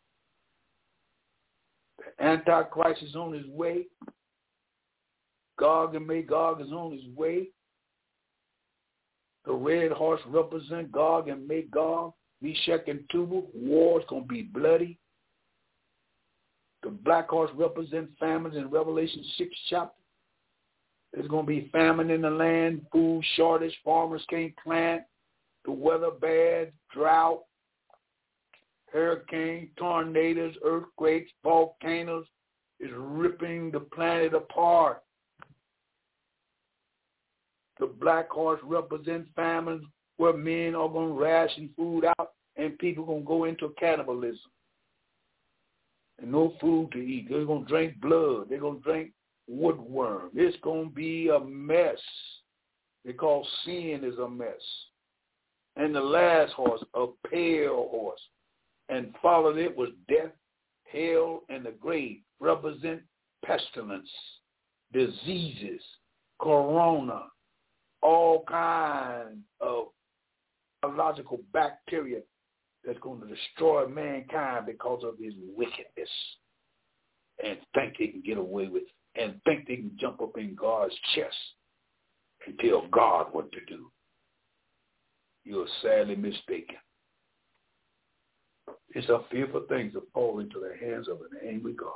The Antichrist is on his way. Gog and Magog is on his way. The red horse represent Gog and Magog, Meshach and Tubal. War is going to be bloody. The black horse represents famine in Revelation six chapter. There's going to be famine in the land, food shortage, farmers can't plant, the weather bad, drought, hurricane, tornadoes, earthquakes, volcanoes is ripping the planet apart. The black horse represents famine where men are going to ration food out and people are going to go into cannibalism. And no food to eat. They're going to drink blood. They're going to drink woodworm. It's going to be a mess because sin is a mess. And the last horse, a pale horse, and followed it was death, hell, and the grave, represent pestilence, diseases, corona, all kinds of biological bacteria that's going to destroy mankind because of his wickedness and think they can get away with it and think they can jump up in God's chest and tell God what to do. You're sadly mistaken. It's a fearful thing to fall into the hands of an angry God.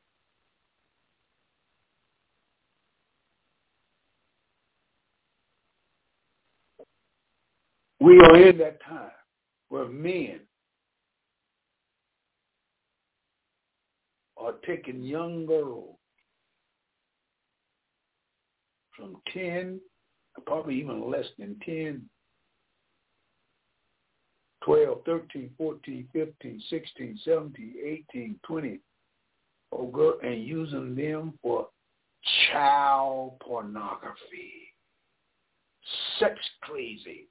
We are in that time where men are taking young girls from ten, probably even less than ten, twelve, thirteen, fourteen, fifteen, sixteen, seventeen, eighteen, twenty, oh girl, and using them for child pornography, sex crazy,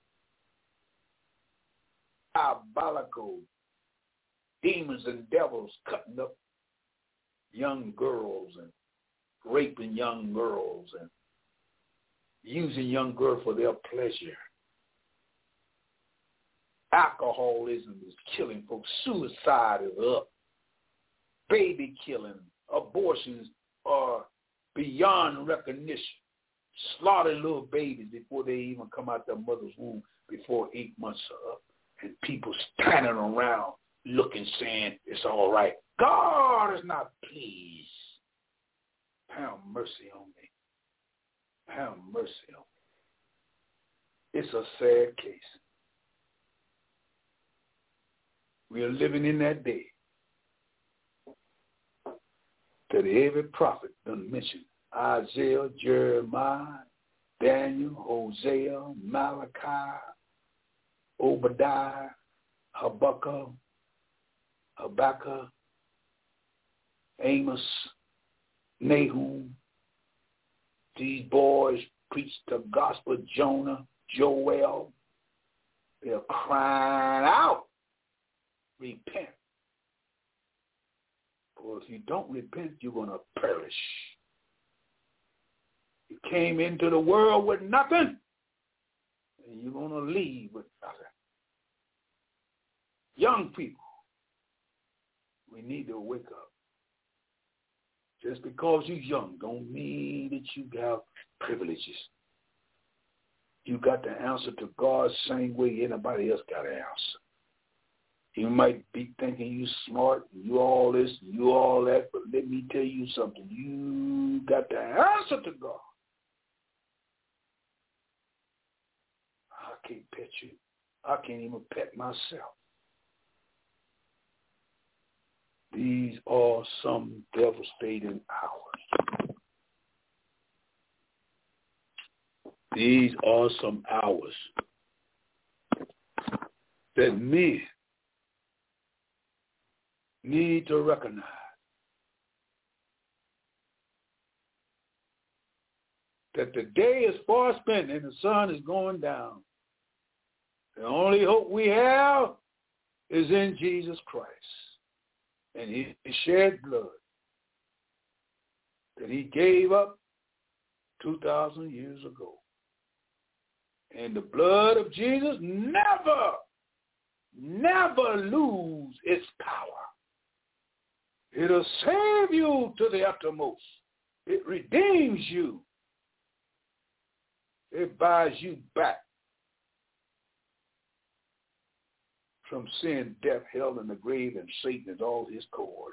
diabolical demons and devils cutting up young girls and raping young girls and using young girls for their pleasure. Alcoholism is killing folks. Suicide is up. Baby killing, abortions are beyond recognition. Slaughtering little babies before they even come out their mother's womb, before eight months are up. And people standing around looking, saying, it's all right. God is not pleased. Have mercy on me. Have mercy on me. It's a sad case. We are living in that day that every prophet done mentioned. Isaiah, Jeremiah, Daniel, Hosea, Malachi, Obadiah, Habakkuk, Habakkuk, Amos, Nahum. These boys preach the gospel. Jonah, Joel. They're crying out, repent. For if you don't repent, you're going to perish. You came into the world with nothing, and you're going to leave with nothing. Young people, we need to wake up. Just because you're young don't mean that you have privileges. You got to answer to God the same way anybody else got to answer. You might be thinking you smart, you all this, you all that, but let me tell you something. You got to answer to God. I can't pet you. I can't even pet myself. These are some devastating hours. These are some hours that men need to recognize that the day is far spent and the sun is going down. The only hope we have is in Jesus Christ. And he shed blood that he gave up two thousand years ago. And the blood of Jesus never, never lose its power. It'll save you to the uttermost. It redeems you. It buys you back from sin, death, hell, and the grave, and Satan and all his cohorts.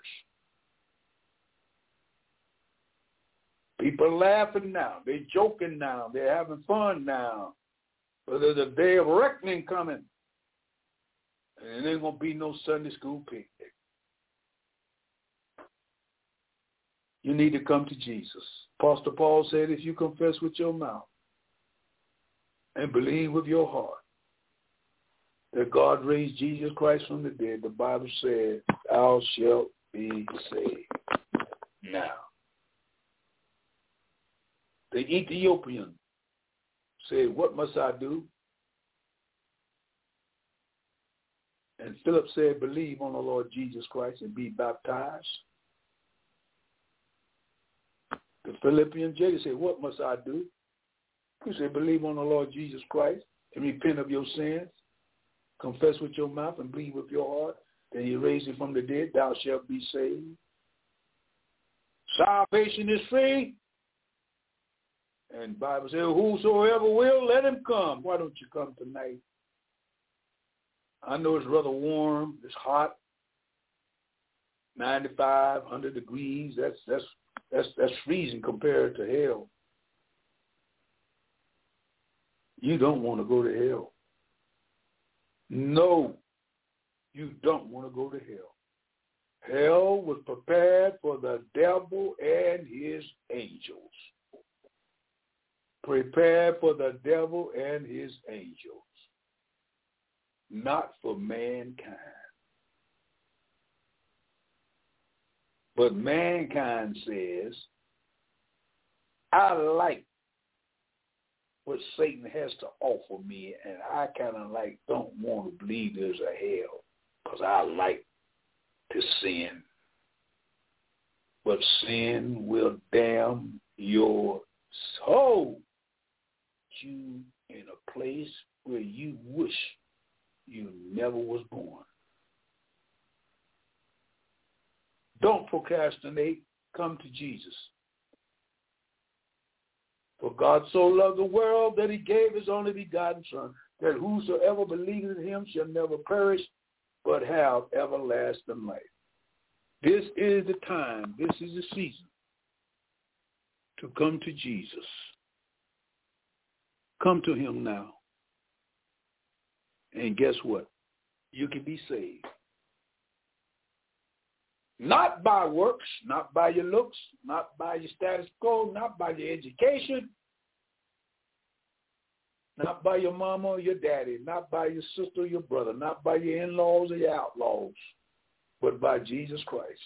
People are laughing now. They're joking now. They're having fun now. But there's a day of reckoning coming. And there ain't going to be no Sunday school picnic. You need to come to Jesus. Apostle Paul said, if you confess with your mouth and believe with your heart that God raised Jesus Christ from the dead, the Bible said, thou shalt be saved. Now, the Ethiopian said, what must I do? And Philip said, believe on the Lord Jesus Christ and be baptized. The Philippian jailer said, what must I do? He said, believe on the Lord Jesus Christ and repent of your sins. Confess with your mouth and believe with your heart. Then he raised him from the dead. Thou shalt be saved. Salvation is free. And the Bible says, whosoever will, let him come. Why don't you come tonight? I know it's rather warm. It's hot. ninety-five, one hundred degrees. That's that's that's that's freezing compared to hell. You don't want to go to hell. No, you don't want to go to hell. Hell was prepared for the devil and his angels. Prepared for the devil and his angels, not for mankind. But mankind says, I like what Satan has to offer me, and I kind of like don't want to believe there's a hell because I like to sin. But sin will damn your soul. You in a place where you wish you never was born. Don't procrastinate. Come to Jesus. For God so loved the world that he gave his only begotten Son, that whosoever believes in him shall never perish, but have everlasting life. This is the time, this is the season to come to Jesus. Come to him now. And guess what? You can be saved. Not by works, not by your looks, not by your status quo, not by your education, not by your mama or your daddy, not by your sister or your brother, not by your in-laws or your outlaws, but by Jesus Christ.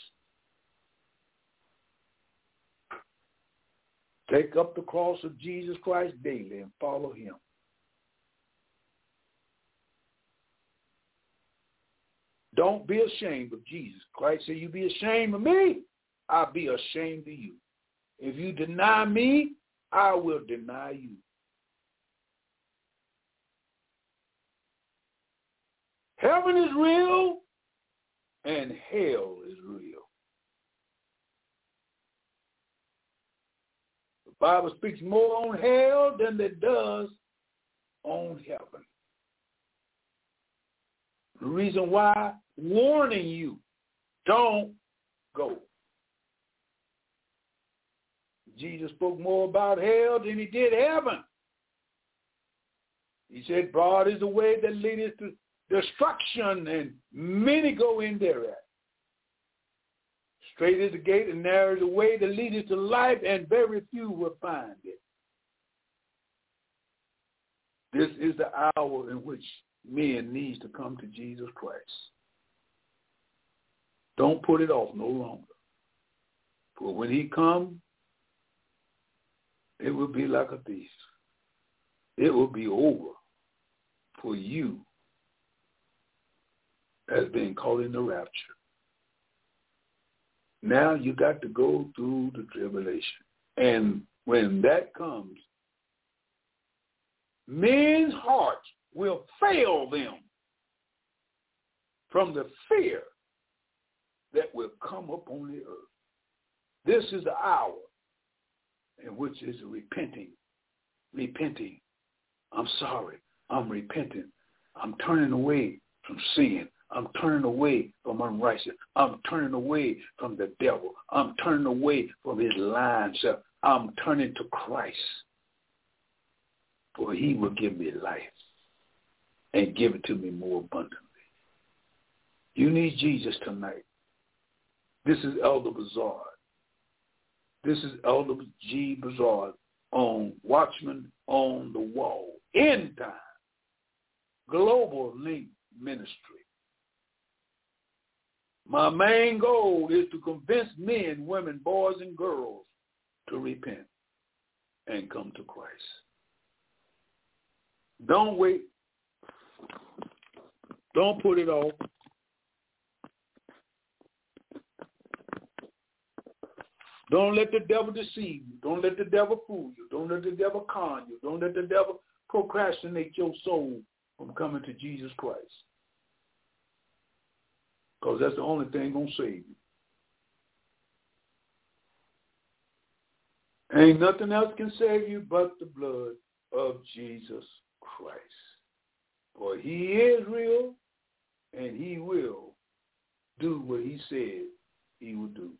Take up the cross of Jesus Christ daily and follow him. Don't be ashamed of Jesus. Christ said, you be ashamed of me, I'll be ashamed of you. If you deny me, I will deny you. Heaven is real and hell is real. The Bible speaks more on hell than it does on heaven. The reason why, warning you, don't go. Jesus spoke more about hell than he did heaven. He said, broad is the way that leadeth to destruction, and many go in thereat. Straight is the gate, and narrow is the way that leadeth to life, and very few will find it. This is the hour in which men needs to come to Jesus Christ. Don't put it off no longer. For when he comes, it will be like a thief. It will be over for you as being caught in the rapture. Now you got to go through the tribulation. And when that comes, men's hearts will fail them from the fear that will come upon the earth. This is the hour in which is repenting, repenting. I'm sorry. I'm repenting. I'm turning away from sin. I'm turning away from unrighteousness. I'm turning away from the devil. I'm turning away from his lying self. I'm turning to Christ, for he will give me life and give it to me more abundantly. You need Jesus tonight. This is Elder Bazaar. This is Elder G. Bazaar on Watchman on the Wall. End time. Global Link Ministry. My main goal is to convince men, women, boys, and girls to repent and come to Christ. Don't wait. Don't put it off. Don't let the devil deceive you. Don't let the devil fool you. Don't let the devil con you. Don't let the devil procrastinate your soul from coming to Jesus Christ. Because that's the only thing going to save you. Ain't nothing else can save you but the blood of Jesus Christ. For he is real, and he will do what he said he would do.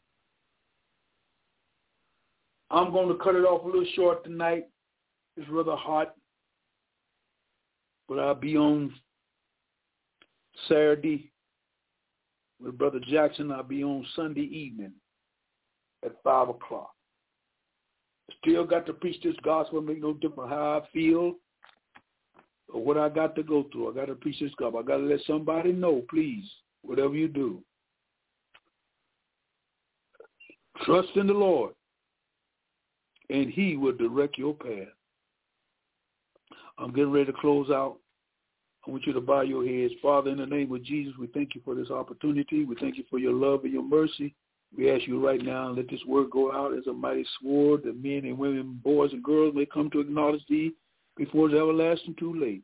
I'm going to cut it off a little short tonight. It's rather hot. But I'll be on Saturday with Brother Jackson. I'll be on Sunday evening at five o'clock. Still got to preach this gospel. Make no difference how I feel or what I got to go through. I got to preach this gospel. I got to let somebody know, please, whatever you do. Trust in the Lord, and he will direct your path. I'm getting ready to close out. I want you to bow your heads. Father, in the name of Jesus, we thank you for this opportunity. We thank you for your love and your mercy. We ask you right now, let this word go out as a mighty sword that men and women, boys and girls may come to acknowledge thee before it's everlasting too late.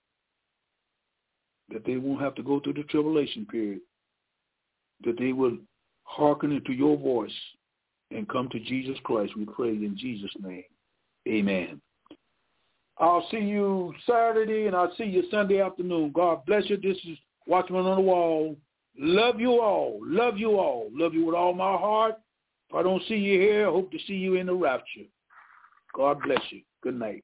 That they won't have to go through the tribulation period. That they will hearken into your voice and come to Jesus Christ. We pray in Jesus' name. Amen. I'll see you Saturday, and I'll see you Sunday afternoon. God bless you. This is Watchman on the Wall. Love you all. Love you all. Love you with all my heart. If I don't see you here, I hope to see you in the rapture. God bless you. Good night.